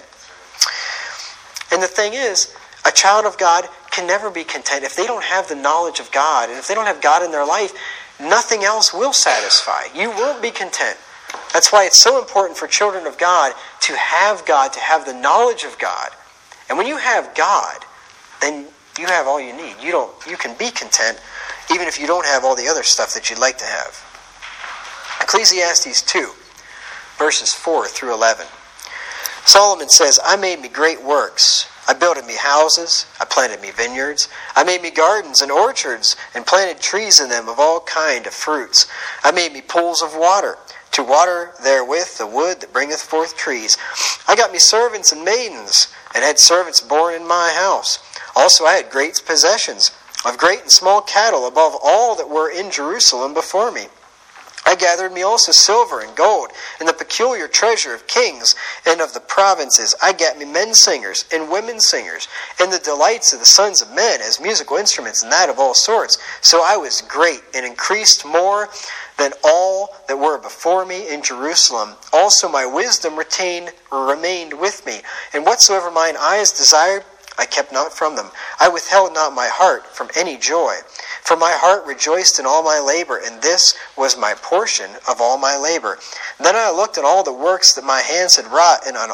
[SPEAKER 1] And the thing is, a child of God can never be content if they don't have the knowledge of God. And if they don't have God in their life, nothing else will satisfy. You won't be content. That's why it's so important for children of God, to have the knowledge of God. And when you have God, then you have all you need. You can be content even if you don't have all the other stuff that you'd like to have. Ecclesiastes 2, verses 4 through 11. Solomon says, I made me great works. I builded me houses. I planted me vineyards. I made me gardens and orchards, and planted trees in them of all kind of fruits. I made me pools of water, to water therewith the wood that bringeth forth trees. I got me servants and maidens, and had servants born in my house. Also I had great possessions, of great and small cattle, above all that were in Jerusalem before me. I gathered me also silver and gold, and the peculiar treasure of kings and of the provinces. I gat me men singers and women singers, and the delights of the sons of men as musical instruments, and that of all sorts. So I was great, and increased more than all that were before me in Jerusalem. Also my wisdom remained with me, and whatsoever mine eyes desired, I kept not from them. I withheld not my heart from any joy. For my heart rejoiced in all my labor, and this was my portion of all my labor. Then I looked at all the works that my hands had wrought, and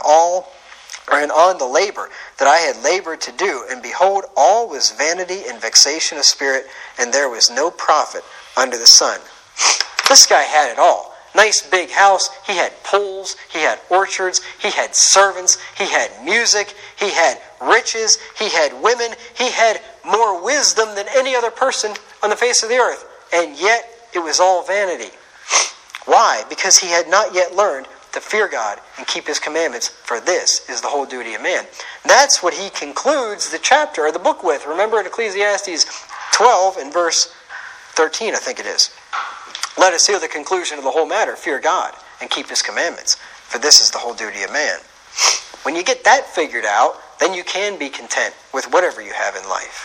[SPEAKER 1] on the labor that I had labored to do, and behold, all was vanity and vexation of spirit, and there was no profit under the sun. This guy had it all. Nice big house. He had pools. He had orchards. He had servants. He had music. He had riches. He had women. He had more wisdom than any other person on the face of the earth. And yet, it was all vanity. Why? Because he had not yet learned to fear God and keep His commandments, for this is the whole duty of man. That's what he concludes the chapter or the book with. Remember in Ecclesiastes 12 and verse 13, I think it is. Let us hear the conclusion of the whole matter. Fear God and keep His commandments, for this is the whole duty of man. When you get that figured out, then you can be content with whatever you have in life.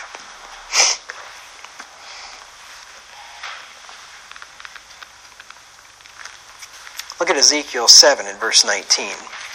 [SPEAKER 1] Look at Ezekiel 7 and verse 19.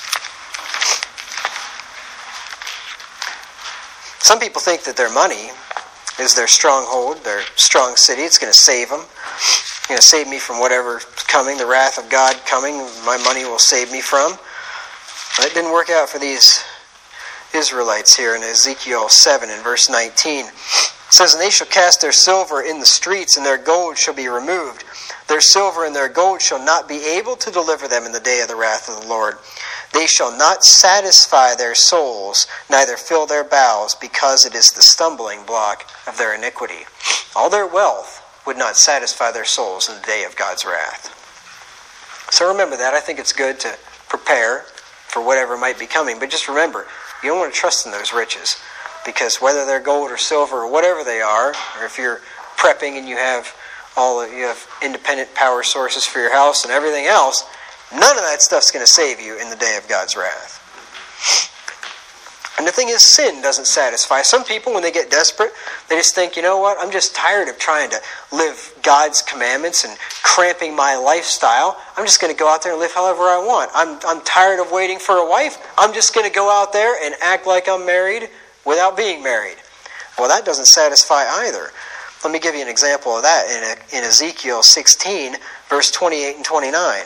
[SPEAKER 1] Some people think that their money is their stronghold, their strong city. It's going to save them. It's going to save me from whatever's coming, the wrath of God coming, my money will save me from. But it didn't work out for these Israelites here in Ezekiel 7 and verse 19. It says, and they shall cast their silver in the streets, and their gold shall be removed. Their silver and their gold shall not be able to deliver them in the day of the wrath of the Lord. They shall not satisfy their souls, neither fill their bowels, because it is the stumbling block of their iniquity. All their wealth would not satisfy their souls in the day of God's wrath. So remember that. I think it's good to prepare for whatever might be coming. But just remember, you don't want to trust in those riches. Because whether they're gold or silver or whatever they are, or if you're prepping and you have independent power sources for your house and everything else, none of that stuff's going to save you in the day of God's wrath. And the thing is, sin doesn't satisfy. Some people, when they get desperate, they just think, you know what, I'm just tired of trying to live God's commandments and cramping my lifestyle. I'm just going to go out there and live however I want. I'm tired of waiting for a wife. I'm just going to go out there and act like I'm married without being married. Well, that doesn't satisfy either. Let me give you an example of that in Ezekiel 16, verse 28 and 29.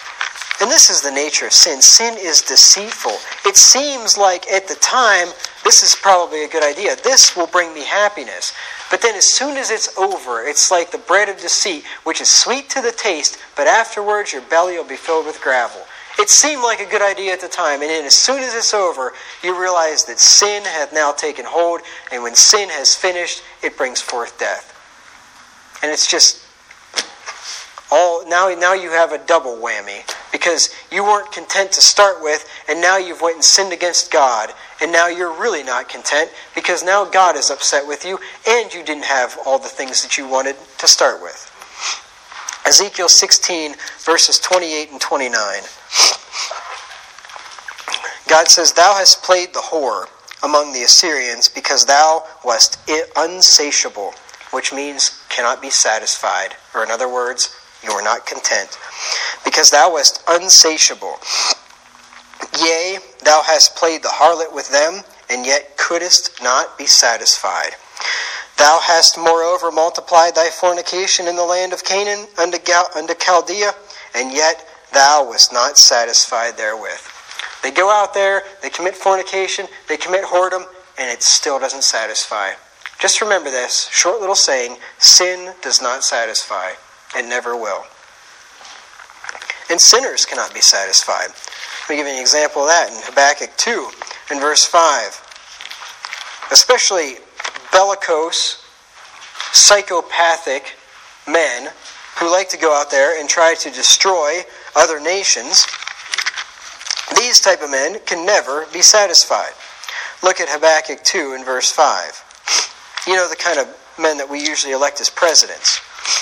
[SPEAKER 1] And this is the nature of sin. Sin is deceitful. It seems like at the time, this this is probably a good idea. This will bring me happiness. But then as soon as it's over, it's like the bread of deceit, which is sweet to the taste, but afterwards your belly will be filled with gravel. It seemed like a good idea at the time, and then as soon as it's over, you realize that sin hath now taken hold, and when sin has finished, it brings forth death. And it's just now you have a double whammy, because you weren't content to start with, and now you've went and sinned against God, and now you're really not content, because now God is upset with you, and you didn't have all the things that you wanted to start with. Ezekiel 16, verses 28 and 29. God says, "Thou hast played the whore among the Assyrians, because thou wast unsatiable," which means cannot be satisfied. Or in other words, you are not content. "Because thou wast unsatiable. Yea, thou hast played the harlot with them, and yet couldst not be satisfied. Thou hast moreover multiplied thy fornication in the land of Canaan unto Chaldea, and yet thou wast not satisfied therewith." They go out there, they commit fornication, they commit whoredom, and it still doesn't satisfy. Just remember this short little saying: sin does not satisfy. It never will. And sinners cannot be satisfied. Let me give you an example of that in Habakkuk 2 in verse 5. Especially bellicose, psychopathic men who like to go out there and try to destroy other nations, these type of men can never be satisfied. Look at Habakkuk 2 in verse 5. You know, the kind of men that we usually elect as presidents.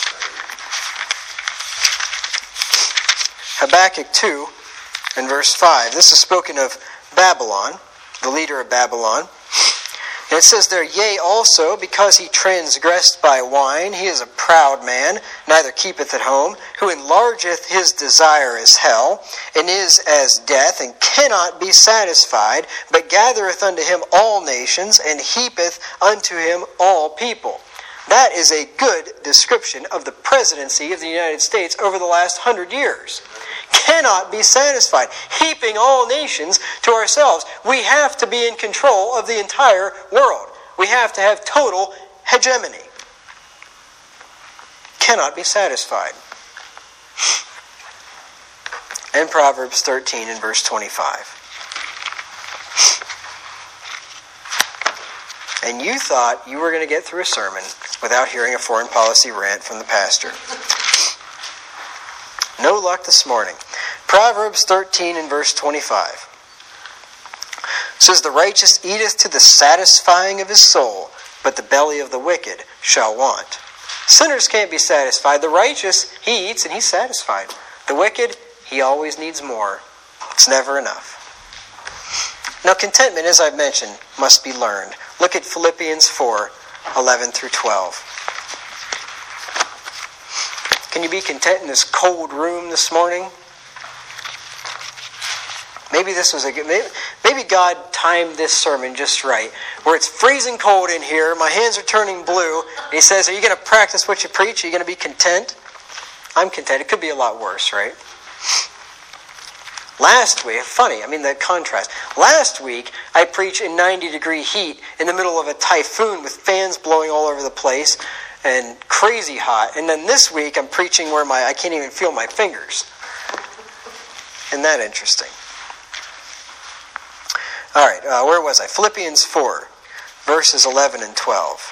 [SPEAKER 1] Habakkuk 2 in verse 5. This is spoken of Babylon, the leader of Babylon. And it says there, "Yea, also, because he transgressed by wine, he is a proud man, neither keepeth at home, who enlargeth his desire as hell, and is as death, and cannot be satisfied, but gathereth unto him all nations, and heapeth unto him all people." That is a good description of the presidency of the United States over the last 100 years. Cannot be satisfied. Heaping all nations to ourselves. We have to be in control of the entire world. We have to have total hegemony. Cannot be satisfied. And Proverbs 13 and verse 25. And you thought you were going to get through a sermon without hearing a foreign policy rant from the pastor. No luck this morning. Proverbs 13 and verse 25 says, "The righteous eateth to the satisfying of his soul, but the belly of the wicked shall want." Sinners can't be satisfied. The righteous, he eats and he's satisfied. The wicked, he always needs more. It's never enough. Now, contentment, as I've mentioned, must be learned. Look at Philippians 4, 11 through 12. Can you be content in this cold room this morning? Maybe this was a good. Maybe God timed this sermon just right, where it's freezing cold in here. My hands are turning blue. And he says, "Are you going to practice what you preach? Are you going to be content?" I'm content. It could be a lot worse, right? Last week, funny, the contrast. Last week, I preached in 90-degree heat in the middle of a typhoon with fans blowing all over the place and crazy hot. And then this week, I'm preaching where I can't even feel my fingers. Isn't that interesting? All right, where was I? Philippians 4, verses 11 and 12.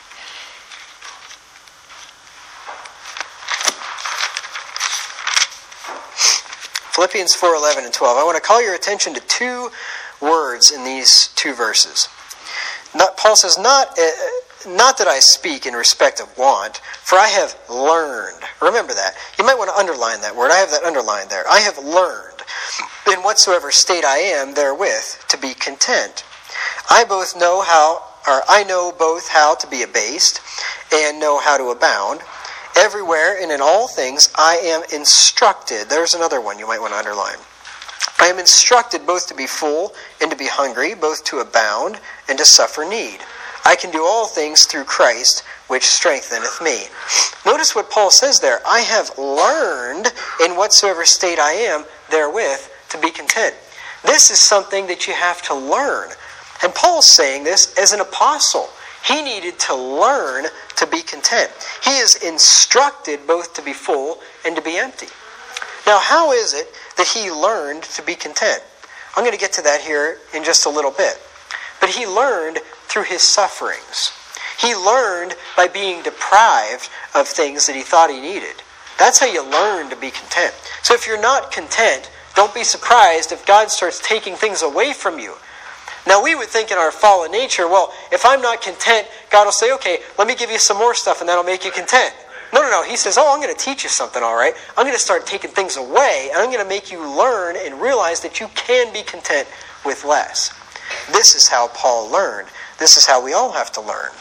[SPEAKER 1] Philippians 4, 11 and 12. I want to call your attention to two words in these two verses. Paul says, not that I speak in respect of want, for I have learned. Remember that. You might want to underline that word. I have that underlined there. I have learned in whatsoever state I am therewith to be content. I know both how to be abased and know how to abound. Everywhere and in all things I am instructed. There's another one you might want to underline. I am instructed both to be full and to be hungry, both to abound and to suffer need. I can do all things through Christ, which strengtheneth me. Notice what Paul says there. I have learned in whatsoever state I am therewith to be content. This is something that you have to learn. And Paul's saying this as an apostle. He needed to learn to be content. He is instructed both to be full and to be empty. Now, how is it that he learned to be content? I'm going to get to that here in just a little bit. But he learned through his sufferings. He learned by being deprived of things that he thought he needed. That's how you learn to be content. So if you're not content, don't be surprised if God starts taking things away from you. Now, we would think in our fallen nature, well, if I'm not content, God will say, okay, let me give you some more stuff and that'll make you content. No. He says, I'm going to teach you something, all right? I'm going to start taking things away, and I'm going to make you learn and realize that you can be content with less. This is how Paul learned. This is how we all have to learn.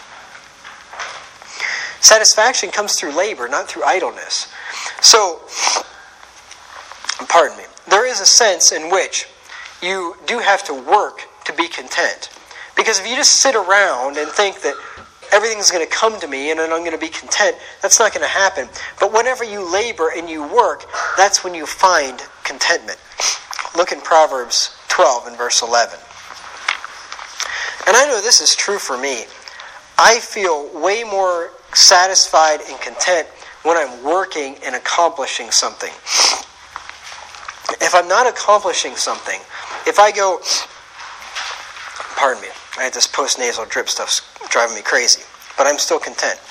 [SPEAKER 1] Satisfaction comes through labor, not through idleness. So, pardon me, there is a sense in which you do have to work to be content. Because if you just sit around and think that everything's going to come to me and then I'm going to be content, that's not going to happen. But whenever you labor and you work, that's when you find contentment. Look in Proverbs 12 and verse 11. And I know this is true for me. I feel way more satisfied and content when I'm working and accomplishing something. If I'm not accomplishing something, if I go, pardon me, I had this post-nasal drip stuff driving me crazy, but I'm still content.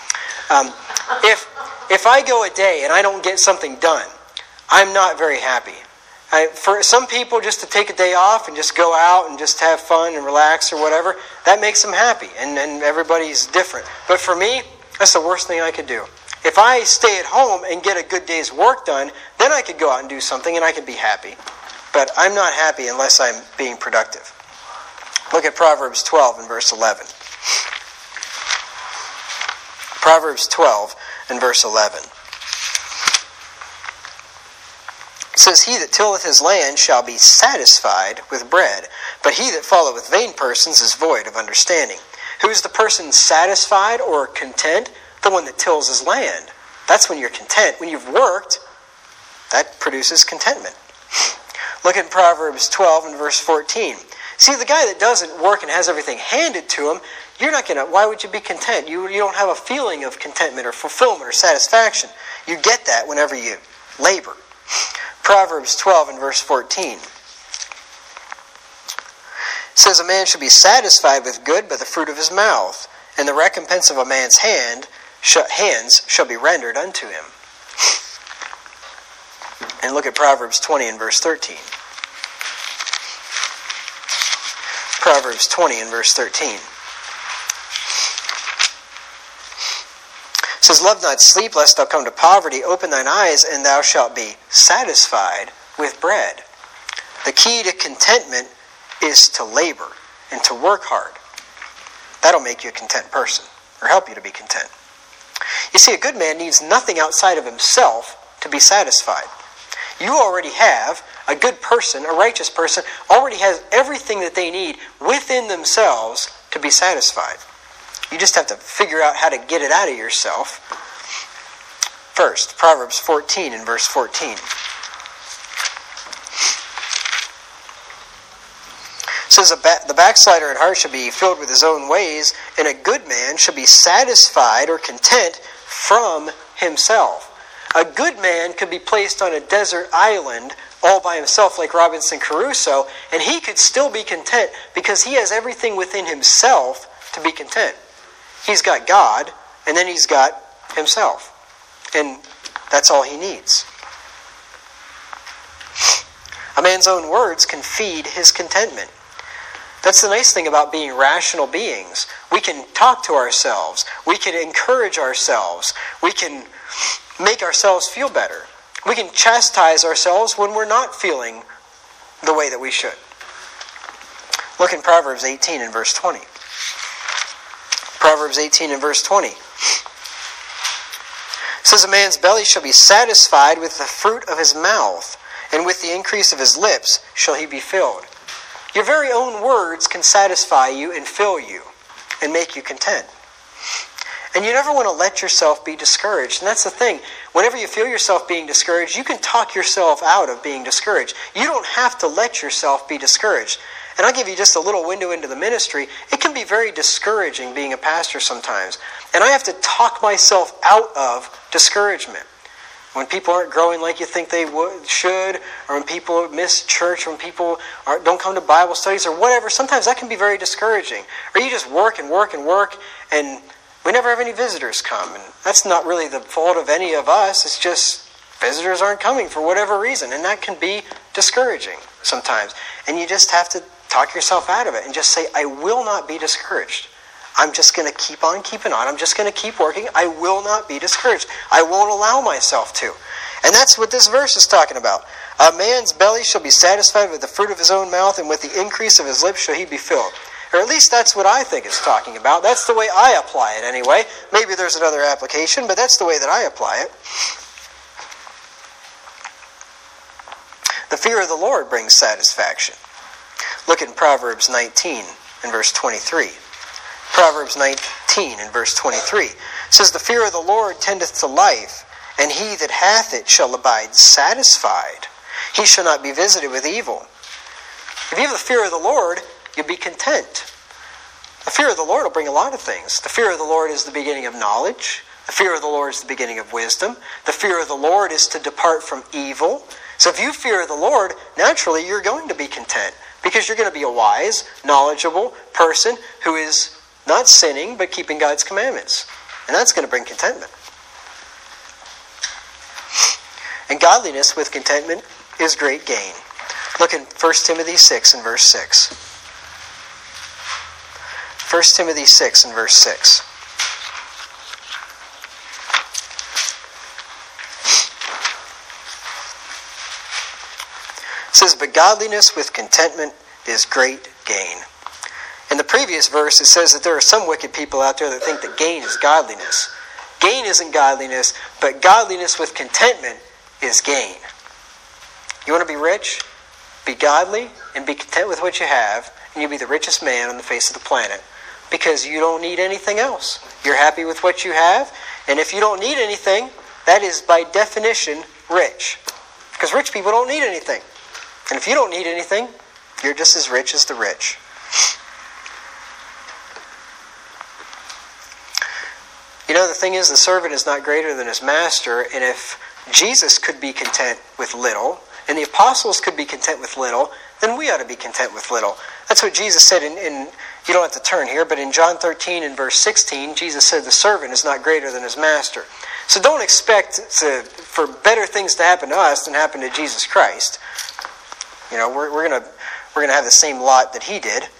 [SPEAKER 1] If I go a day and I don't get something done, I'm not very happy. For some people, just to take a day off and just go out and just have fun and relax or whatever, that makes them happy, and everybody's different. But for me, that's the worst thing I could do. If I stay at home and get a good day's work done, then I could go out and do something and I could be happy. But I'm not happy unless I'm being productive. Look at Proverbs 12 and verse 11. Proverbs 12 and verse 11. It says, He that tilleth his land shall be satisfied with bread, but he that followeth vain persons is void of understanding. Who is the person satisfied or content? The one that tills his land. That's when you're content. When you've worked, that produces contentment. Look at Proverbs 12 and verse 14. See, the guy that doesn't work and has everything handed to him, you're not going to, why would you be content? You don't have a feeling of contentment or fulfillment or satisfaction. You get that whenever you labor. Proverbs 12 and verse 14. It says, A man shall be satisfied with good by the fruit of his mouth, and the recompense of a man's hands shall be rendered unto him. And look at Proverbs 20 and verse 13. Proverbs 20 and verse 13. It says, Love not sleep, lest thou come to poverty. Open thine eyes, and thou shalt be satisfied with bread. The key to contentment is to labor and to work hard. That'll make you a content person, or help you to be content. You see, a good man needs nothing outside of himself to be satisfied. You already have, a good person, a righteous person, already has everything that they need within themselves to be satisfied. You just have to figure out how to get it out of yourself. First, Proverbs 14 and verse 14. It says, The backslider at heart shall be filled with his own ways, and a good man shall be satisfied or content from himself. A good man could be placed on a desert island all by himself like Robinson Crusoe, and he could still be content because he has everything within himself to be content. He's got God, and then he's got himself. And that's all he needs. A man's own words can feed his contentment. That's the nice thing about being rational beings. We can talk to ourselves. We can encourage ourselves. We can make ourselves feel better. We can chastise ourselves when we're not feeling the way that we should. Look in Proverbs 18 and verse 20. Proverbs 18 and verse 20. It says, A man's belly shall be satisfied with the fruit of his mouth, and with the increase of his lips shall he be filled. Your very own words can satisfy you and fill you and make you content. And you never want to let yourself be discouraged. And that's the thing. Whenever you feel yourself being discouraged, you can talk yourself out of being discouraged. You don't have to let yourself be discouraged. And I'll give you just a little window into the ministry. It can be very discouraging being a pastor sometimes. And I have to talk myself out of discouragement. When people aren't growing like you think they should, or when people miss church, or when people don't come to Bible studies, or whatever, sometimes that can be very discouraging. Or you just work and work and work, and we never have any visitors come. And that's not really the fault of any of us. It's just visitors aren't coming for whatever reason. And that can be discouraging sometimes. And you just have to talk yourself out of it and just say, I will not be discouraged. I'm just going to keep on keeping on. I'm just going to keep working. I will not be discouraged. I won't allow myself to. And that's what this verse is talking about. A man's belly shall be satisfied with the fruit of his own mouth, and with the increase of his lips shall he be filled. Or at least that's what I think it's talking about. That's the way I apply it anyway. Maybe there's another application, but that's the way that I apply it. The fear of the Lord brings satisfaction. Look in Proverbs 19 and verse 23. Proverbs 19 and verse 23 says, the fear of the Lord tendeth to life, and he that hath it shall abide satisfied. He shall not be visited with evil. If you have the fear of the Lord, you'll be content. The fear of the Lord will bring a lot of things. The fear of the Lord is the beginning of knowledge. The fear of the Lord is the beginning of wisdom. The fear of the Lord is to depart from evil. So if you fear the Lord, naturally you're going to be content, because you're going to be a wise, knowledgeable person who is not sinning, but keeping God's commandments. And that's going to bring contentment. And godliness with contentment is great gain. Look in 1 Timothy 6 and verse 6. 1 Timothy 6 and verse 6. It says, but godliness with contentment is great gain. In the previous verse, it says that there are some wicked people out there that think that gain is godliness. Gain isn't godliness, but godliness with contentment is gain. You want to be rich? Be godly and be content with what you have, and you'll be the richest man on the face of the planet, because you don't need anything else. You're happy with what you have, and if you don't need anything, that is by definition rich. Because rich people don't need anything. And if you don't need anything, you're just as rich as the rich. You know, the thing is, the servant is not greater than his master, and if Jesus could be content with little, and the apostles could be content with little, then we ought to be content with little. That's what Jesus said in you don't have to turn here, but in John 13 and verse 16, Jesus said the servant is not greater than his master. So don't expect for better things to happen to us than happen to Jesus Christ. You know, we're gonna have the same lot that he did.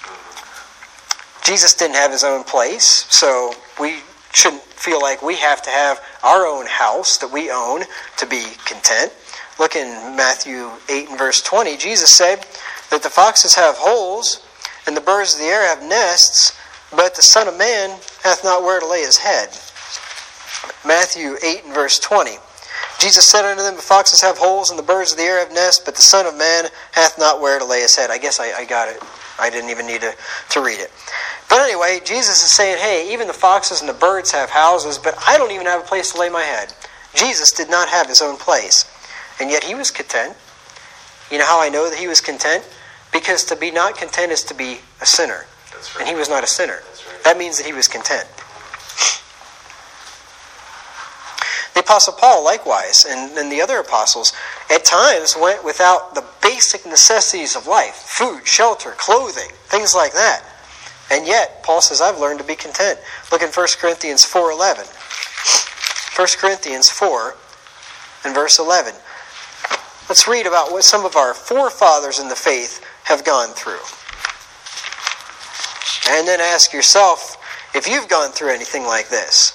[SPEAKER 1] Jesus didn't have his own place, so we shouldn't feel like we have to have our own house that we own to be content. Look in Matthew 8 and verse 20. Jesus said that the foxes have holes and the birds of the air have nests, but the Son of Man hath not where to lay his head. Matthew 8 and verse 20. Jesus said unto them, the foxes have holes and the birds of the air have nests, but the Son of Man hath not where to lay his head. I guess I got it. I didn't even need to read it. But anyway, Jesus is saying, hey, even the foxes and the birds have houses, but I don't even have a place to lay my head. Jesus did not have his own place, and yet he was content. You know how I know that he was content? Because to be not content is to be a sinner. That's right. And he was not a sinner. That's right. That means that he was content. The Apostle Paul, likewise, and the other apostles, at times went without the basic necessities of life. Food, shelter, clothing, things like that. And yet, Paul says, I've learned to be content. Look in 1 Corinthians 4:11. 1 Corinthians 4 and verse 11. Let's read about what some of our forefathers in the faith have gone through. And then ask yourself if you've gone through anything like this.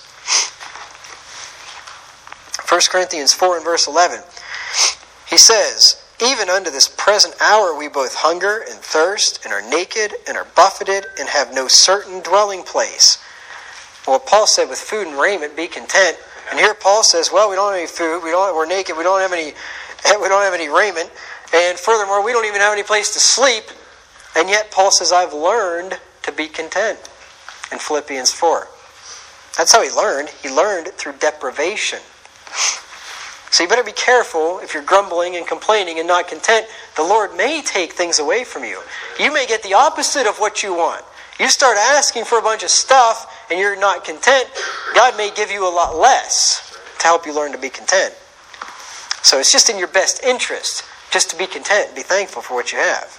[SPEAKER 1] 1 Corinthians 4 and verse 11. He says, even unto this present hour we both hunger and thirst and are naked and are buffeted and have no certain dwelling place. Well, Paul said with food and raiment be content. And here Paul says, well, we don't have any food, we're naked, we don't have any raiment, and furthermore, we don't even have any place to sleep. And yet Paul says, I've learned to be content in Philippians 4. That's how he learned. He learned through deprivation. So you better be careful if you're grumbling and complaining and not content. The Lord may take things away from you. You may get the opposite of what you want. You start asking for a bunch of stuff and you're not content, God may give you a lot less to help you learn to be content. So it's just in your best interest just to be content and be thankful for what you have.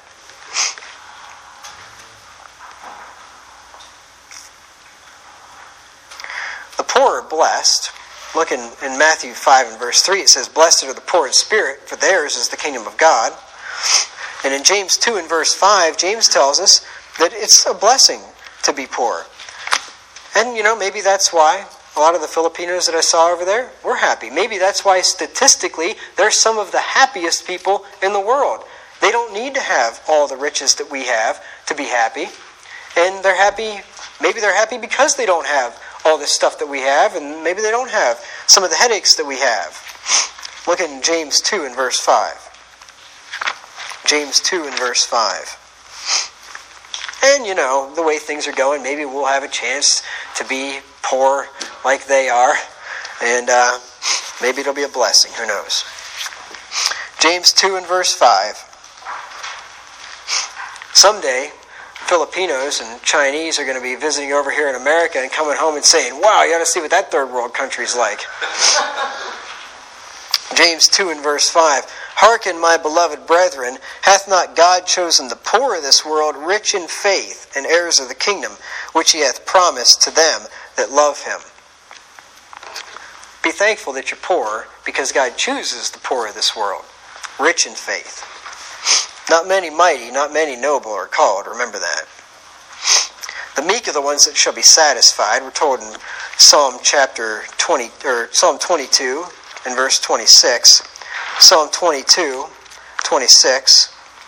[SPEAKER 1] The poor are blessed. Look in Matthew 5 and verse 3, it says, "Blessed are the poor in spirit, for theirs is the kingdom of God." And in James 2 and verse 5, James tells us that it's a blessing to be poor. And, maybe that's why a lot of the Filipinos that I saw over there were happy. Maybe that's why statistically they're some of the happiest people in the world. They don't need to have all the riches that we have to be happy. And they're happy, maybe they're happy because they don't have all this stuff that we have, and maybe they don't have some of the headaches that we have. Look in James 2 and verse 5. James 2 and verse 5. And, the way things are going, maybe we'll have a chance to be poor like they are. And maybe it'll be a blessing. Who knows? James 2 and verse 5. Someday, Filipinos and Chinese are going to be visiting over here in America and coming home and saying, "Wow, you ought to see what that third world country's like." James 2 and verse 5. "Hearken, my beloved brethren, hath not God chosen the poor of this world rich in faith and heirs of the kingdom, which he hath promised to them that love him?" Be thankful that you're poor, because God chooses the poor of this world, rich in faith. Not many mighty, not many noble are called. Remember that. The meek are the ones that shall be satisfied. We're told in Psalm 22 and verse 26. Psalm 22, 26.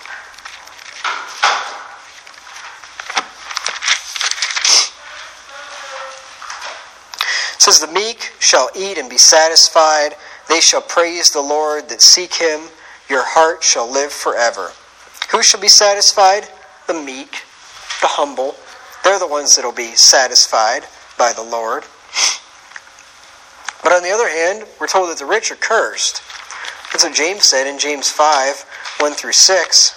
[SPEAKER 1] It says, "The meek shall eat and be satisfied. They shall praise the Lord that seek him. Your heart shall live forever." Who shall be satisfied? The meek, the humble. They're the ones that will be satisfied by the Lord. But on the other hand, we're told that the rich are cursed. That's what James said in James 5, 1 through 6.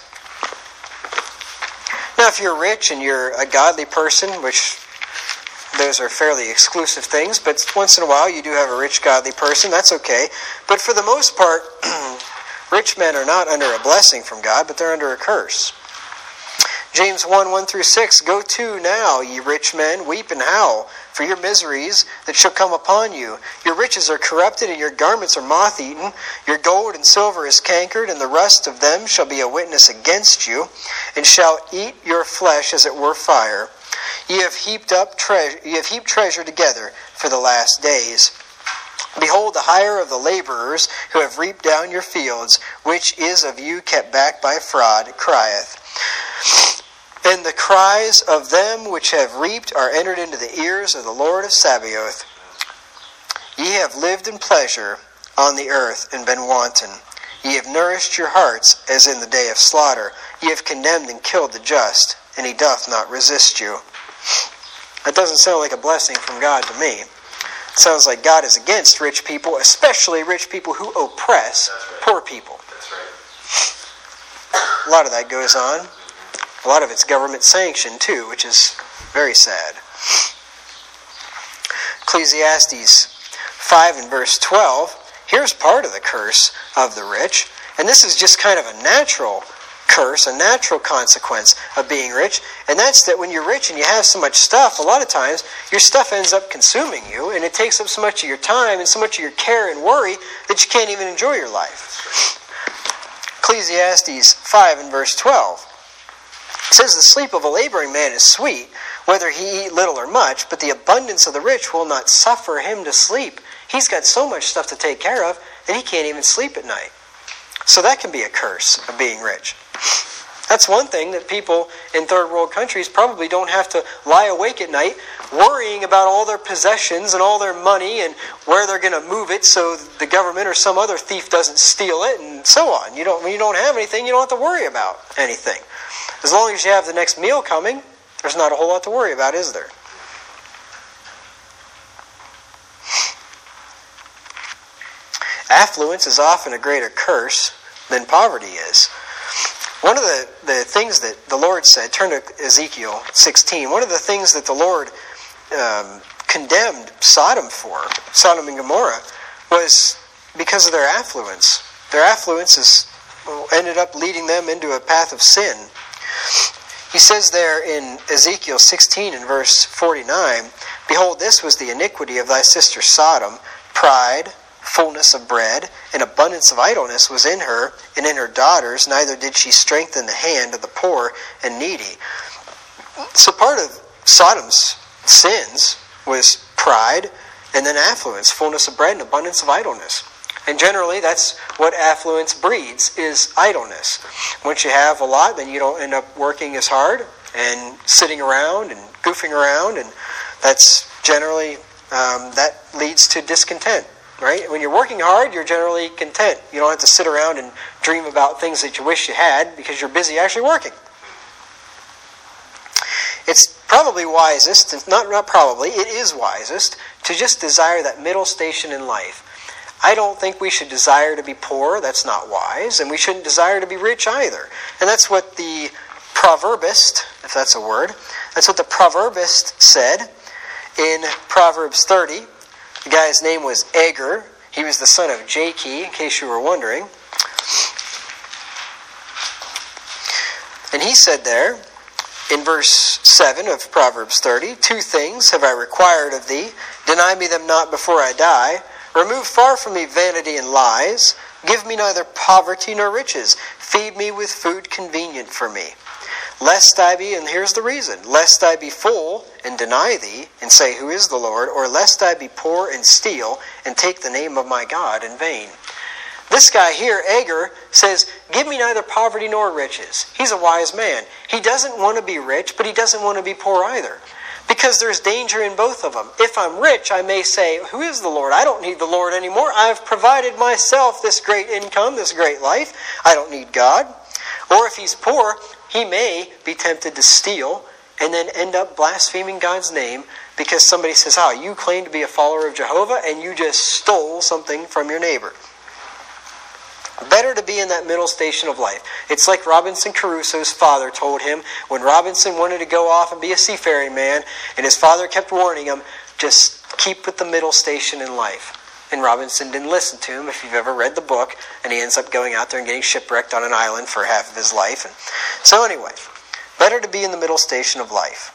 [SPEAKER 1] Now, if you're rich and you're a godly person, which those are fairly exclusive things, but once in a while you do have a rich, godly person, that's okay. But for the most part, rich men are not under a blessing from God, but they're under a curse. James 1, 1 through 6, "Go to now, ye rich men, weep and howl for your miseries that shall come upon you. Your riches are corrupted, and your garments are moth-eaten. Your gold and silver is cankered, and the rust of them shall be a witness against you, and shall eat your flesh as it were fire. Ye have heaped treasure together for the last days. Behold, the hire of the laborers who have reaped down your fields, which is of you kept back by fraud, crieth. And the cries of them which have reaped are entered into the ears of the Lord of Sabaoth. Ye have lived in pleasure on the earth and been wanton. Ye have nourished your hearts as in the day of slaughter. Ye have condemned and killed the just, and he doth not resist you." That doesn't sound like a blessing from God to me. It sounds like God is against rich people, especially rich people who oppress poor people.
[SPEAKER 2] That's right.
[SPEAKER 1] A lot of that goes on. A lot of it's government sanctioned too, which is very sad. Ecclesiastes 5 and verse 12. Here's part of the curse of the rich. And this is just kind of a natural curse, a natural consequence of being rich. And that's that when you're rich and you have so much stuff, a lot of times your stuff ends up consuming you, and it takes up so much of your time and so much of your care and worry that you can't even enjoy your life. Ecclesiastes 5 and verse 12. It says, "The sleep of a laboring man is sweet, whether he eat little or much, but the abundance of the rich will not suffer him to sleep." He's got so much stuff to take care of that he can't even sleep at night. So that can be a curse of being rich. That's one thing that people in third world countries probably don't have to lie awake at night worrying about all their possessions and all their money and where they're going to move it so the government or some other thief doesn't steal it and so on. When you don't have anything, you don't have to worry about anything. As long as you have the next meal coming, there's not a whole lot to worry about, is there? Affluence is often a greater curse than poverty is. One of the things that the Lord said, turn to Ezekiel 16, one of the things that the Lord condemned Sodom and Gomorrah, was because of their affluence. Their affluence ended up leading them into a path of sin. He says there in Ezekiel 16 and verse 49, "Behold, this was the iniquity of thy sister Sodom, pride, fullness of bread, and abundance of idleness was in her and in her daughters, neither did she strengthen the hand of the poor and needy." So part of Sodom's sins was pride and then affluence, fullness of bread and abundance of idleness. And generally that's what affluence breeds, is idleness. Once you have a lot, then you don't end up working as hard and sitting around and goofing around, and that's generally, that leads to discontent. Right? When you're working hard, you're generally content. You don't have to sit around and dream about things that you wish you had because you're busy actually working. It's probably wisest, it is wisest, to just desire that middle station in life. I don't think we should desire to be poor. That's not wise. And we shouldn't desire to be rich either. And that's what the proverbist, if that's a word, that's what the proverbist said in Proverbs 30. The guy's name was Agur. He was the son of Jakeh, in case you were wondering. And he said there, in verse 7 of Proverbs 30, "Two things have I required of thee. Deny me them not before I die. Remove far from me vanity and lies. Give me neither poverty nor riches. Feed me with food convenient for me. Lest I be," and here's the reason, "lest I be full and deny thee and say, who is the Lord? Or lest I be poor and steal and take the name of my God in vain." This guy here, Agur, says, give me neither poverty nor riches. He's a wise man. He doesn't want to be rich, but he doesn't want to be poor either. Because there's danger in both of them. If I'm rich, I may say, who is the Lord? I don't need the Lord anymore. I've provided myself this great income, this great life. I don't need God. Or if he's poor, he may be tempted to steal and then end up blaspheming God's name because somebody says, you claim to be a follower of Jehovah and you just stole something from your neighbor. Better to be in that middle station of life. It's like Robinson Crusoe's father told him when Robinson wanted to go off and be a seafaring man, and his father kept warning him, just keep with the middle station in life. And Robinson didn't listen to him, if you've ever read the book, and he ends up going out there and getting shipwrecked on an island for half of his life. And so anyway, better to be in the middle station of life.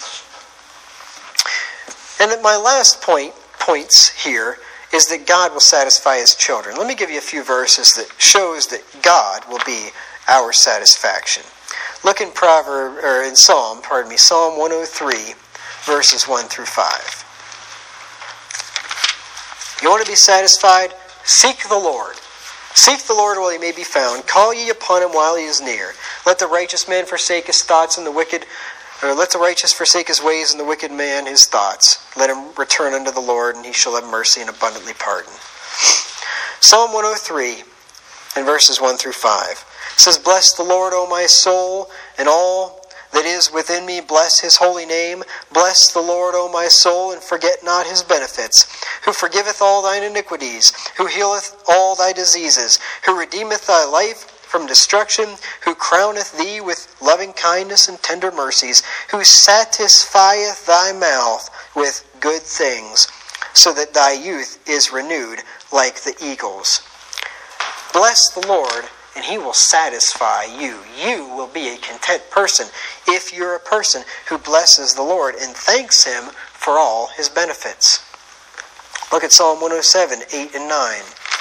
[SPEAKER 1] And then my last points here is that God will satisfy his children. Let me give you a few verses that shows that God will be our satisfaction. Look in Psalm 103, verses 1 through 5. You want to be satisfied? Seek the Lord. Seek the Lord while he may be found. Call ye upon him while he is near. Let the righteous man forsake his thoughts and let the righteous forsake his ways and the wicked man his thoughts. Let him return unto the Lord, and he shall have mercy and abundantly pardon. Psalm 103 and verses 1 through 5 says, Bless the Lord, O my soul, and all that is within me, bless his holy name. Bless the Lord, O my soul, and forget not his benefits, who forgiveth all thine iniquities, who healeth all thy diseases, who redeemeth thy life from destruction, who crowneth thee with loving kindness and tender mercies, who satisfieth thy mouth with good things, so that thy youth is renewed like the eagles. Bless the Lord, and he will satisfy you. You will be a content person if you're a person who blesses the Lord and thanks him for all his benefits. Look at Psalm 107, 8 and 9.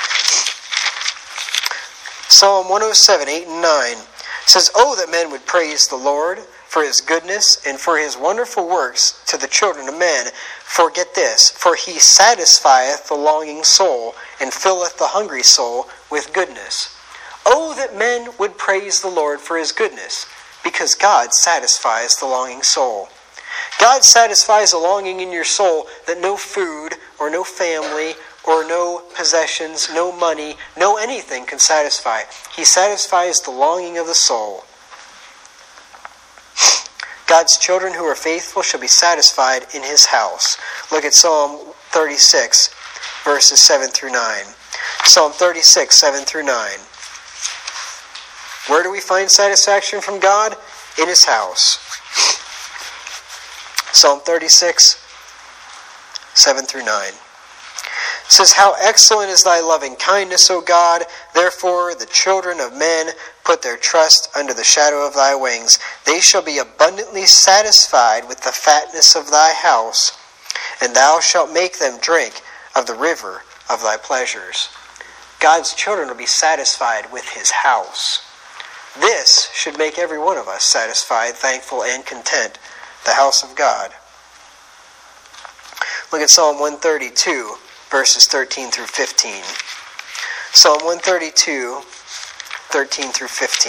[SPEAKER 1] Psalm 107, 8 and 9 says, Oh, that men would praise the Lord for his goodness and for his wonderful works to the children of men. For get this, for he satisfieth the longing soul and filleth the hungry soul with goodness. Oh, that men would praise the Lord for his goodness, because God satisfies the longing soul. God satisfies a longing in your soul that no food or no family or no possessions, no money, no anything can satisfy. He satisfies the longing of the soul. God's children who are faithful shall be satisfied in his house. Look at Psalm 36, verses 7 through 9. Psalm 36, 7 through 9. Where do we find satisfaction from God? In His house. Psalm 36, 7 through 9. It says, How excellent is thy loving kindness, O God! Therefore the children of men put their trust under the shadow of thy wings. They shall be abundantly satisfied with the fatness of thy house, and thou shalt make them drink of the river of thy pleasures. God's children will be satisfied with His house. This should make every one of us satisfied, thankful, and content. The house of God. Look at Psalm 132, verses 13 through 15. Psalm 132, 13 through 15.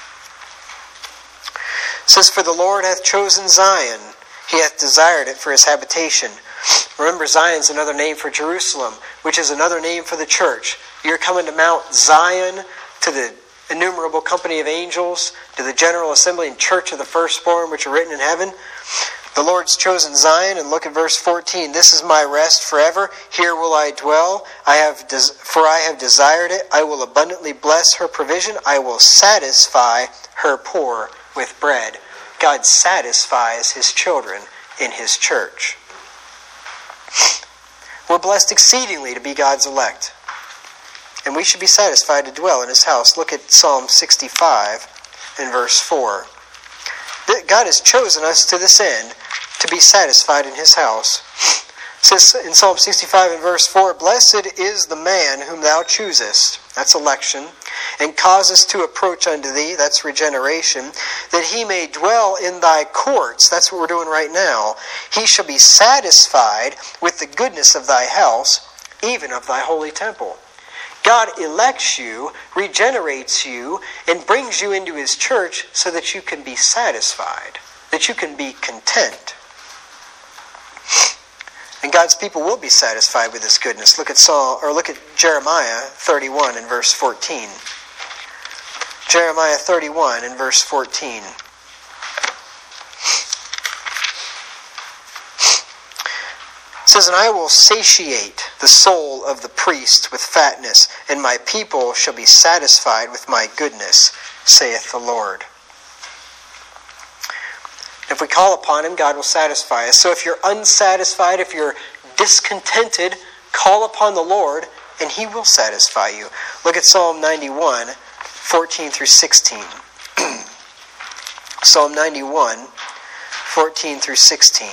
[SPEAKER 1] It says, For the Lord hath chosen Zion, He hath desired it for His habitation. Remember, Zion's another name for Jerusalem, which is another name for the church. You're coming to Mount Zion, to the innumerable company of angels, to the general assembly and church of the firstborn, which are written in heaven. The Lord's chosen Zion, and look at verse 14. This is my rest forever. Here will I dwell. For I have desired it. I will abundantly bless her provision. I will satisfy her poor with bread. God satisfies His children in His church. We're blessed exceedingly to be God's elect. And we should be satisfied to dwell in His house. Look at Psalm 65 and verse 4. God has chosen us to this end, to be satisfied in His house. It says in Psalm 65 and verse 4, Blessed is the man whom thou choosest, that's election, and causest to approach unto thee, that's regeneration, that he may dwell in thy courts, that's what we're doing right now. He shall be satisfied with the goodness of thy house, even of thy holy temple. God elects you, regenerates you, and brings you into His church so that you can be satisfied, that you can be content. And God's people will be satisfied with His goodness. Look at Jeremiah 31 and verse 14. Jeremiah 31 and verse 14. It says, And I will satiate the soul of the priest with fatness, and my people shall be satisfied with my goodness, saith the Lord. If we call upon Him, God will satisfy us. So if you're unsatisfied, if you're discontented, call upon the Lord, and He will satisfy you. Look at Psalm 91, 14 through 16. Psalm 91, 14 through 16.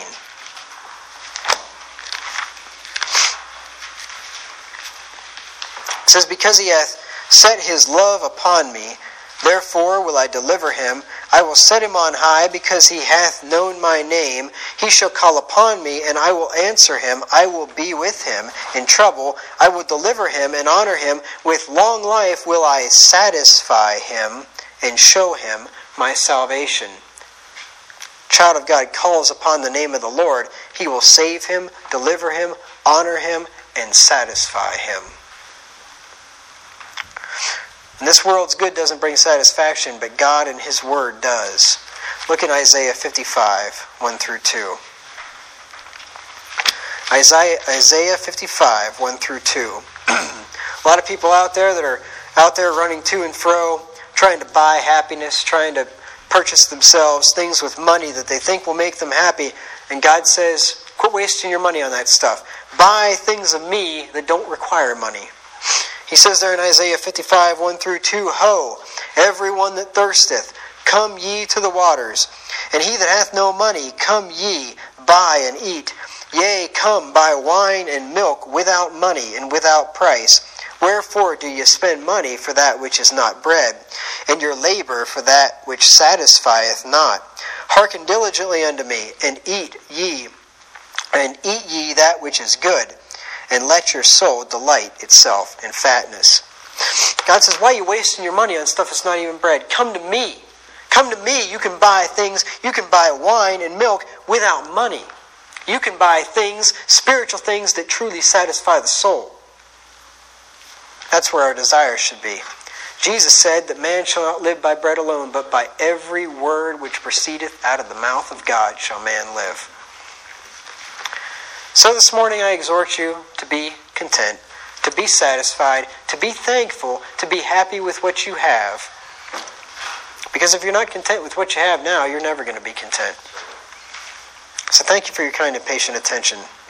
[SPEAKER 1] It says, Because He hath set His love upon me, therefore will I deliver him. I will set him on high, because he hath known my name. He shall call upon me, and I will answer him. I will be with him in trouble. I will deliver him and honor him. With long life will I satisfy him and show him my salvation. Child of God calls upon the name of the Lord. He will save him, deliver him, honor him, and satisfy him. And this world's good doesn't bring satisfaction, but God and His Word does. Look at Isaiah 55, 1 through 2. Isaiah 55, 1 through 2. A lot of people out there that are out there running to and fro, trying to buy happiness, trying to purchase themselves things with money that they think will make them happy. And God says, quit wasting your money on that stuff. Buy things of me that don't require money. He says there in Isaiah 55, 1 through 2, Ho, everyone that thirsteth, come ye to the waters. And he that hath no money, come ye, buy and eat. Yea, come, buy wine and milk without money and without price. Wherefore do ye spend money for that which is not bread, and your labor for that which satisfieth not? Hearken diligently unto me, and eat ye that which is good, and let your soul delight itself in fatness. God says, why are you wasting your money on stuff that's not even bread? Come to me. Come to me. You can buy things. You can buy wine and milk without money. You can buy things, spiritual things that truly satisfy the soul. That's where our desire should be. Jesus said that man shall not live by bread alone, but by every word which proceedeth out of the mouth of God shall man live. So this morning I exhort you to be content, to be satisfied, to be thankful, to be happy with what you have. Because if you're not content with what you have now, you're never going to be content. So thank you for your kind and patient attention.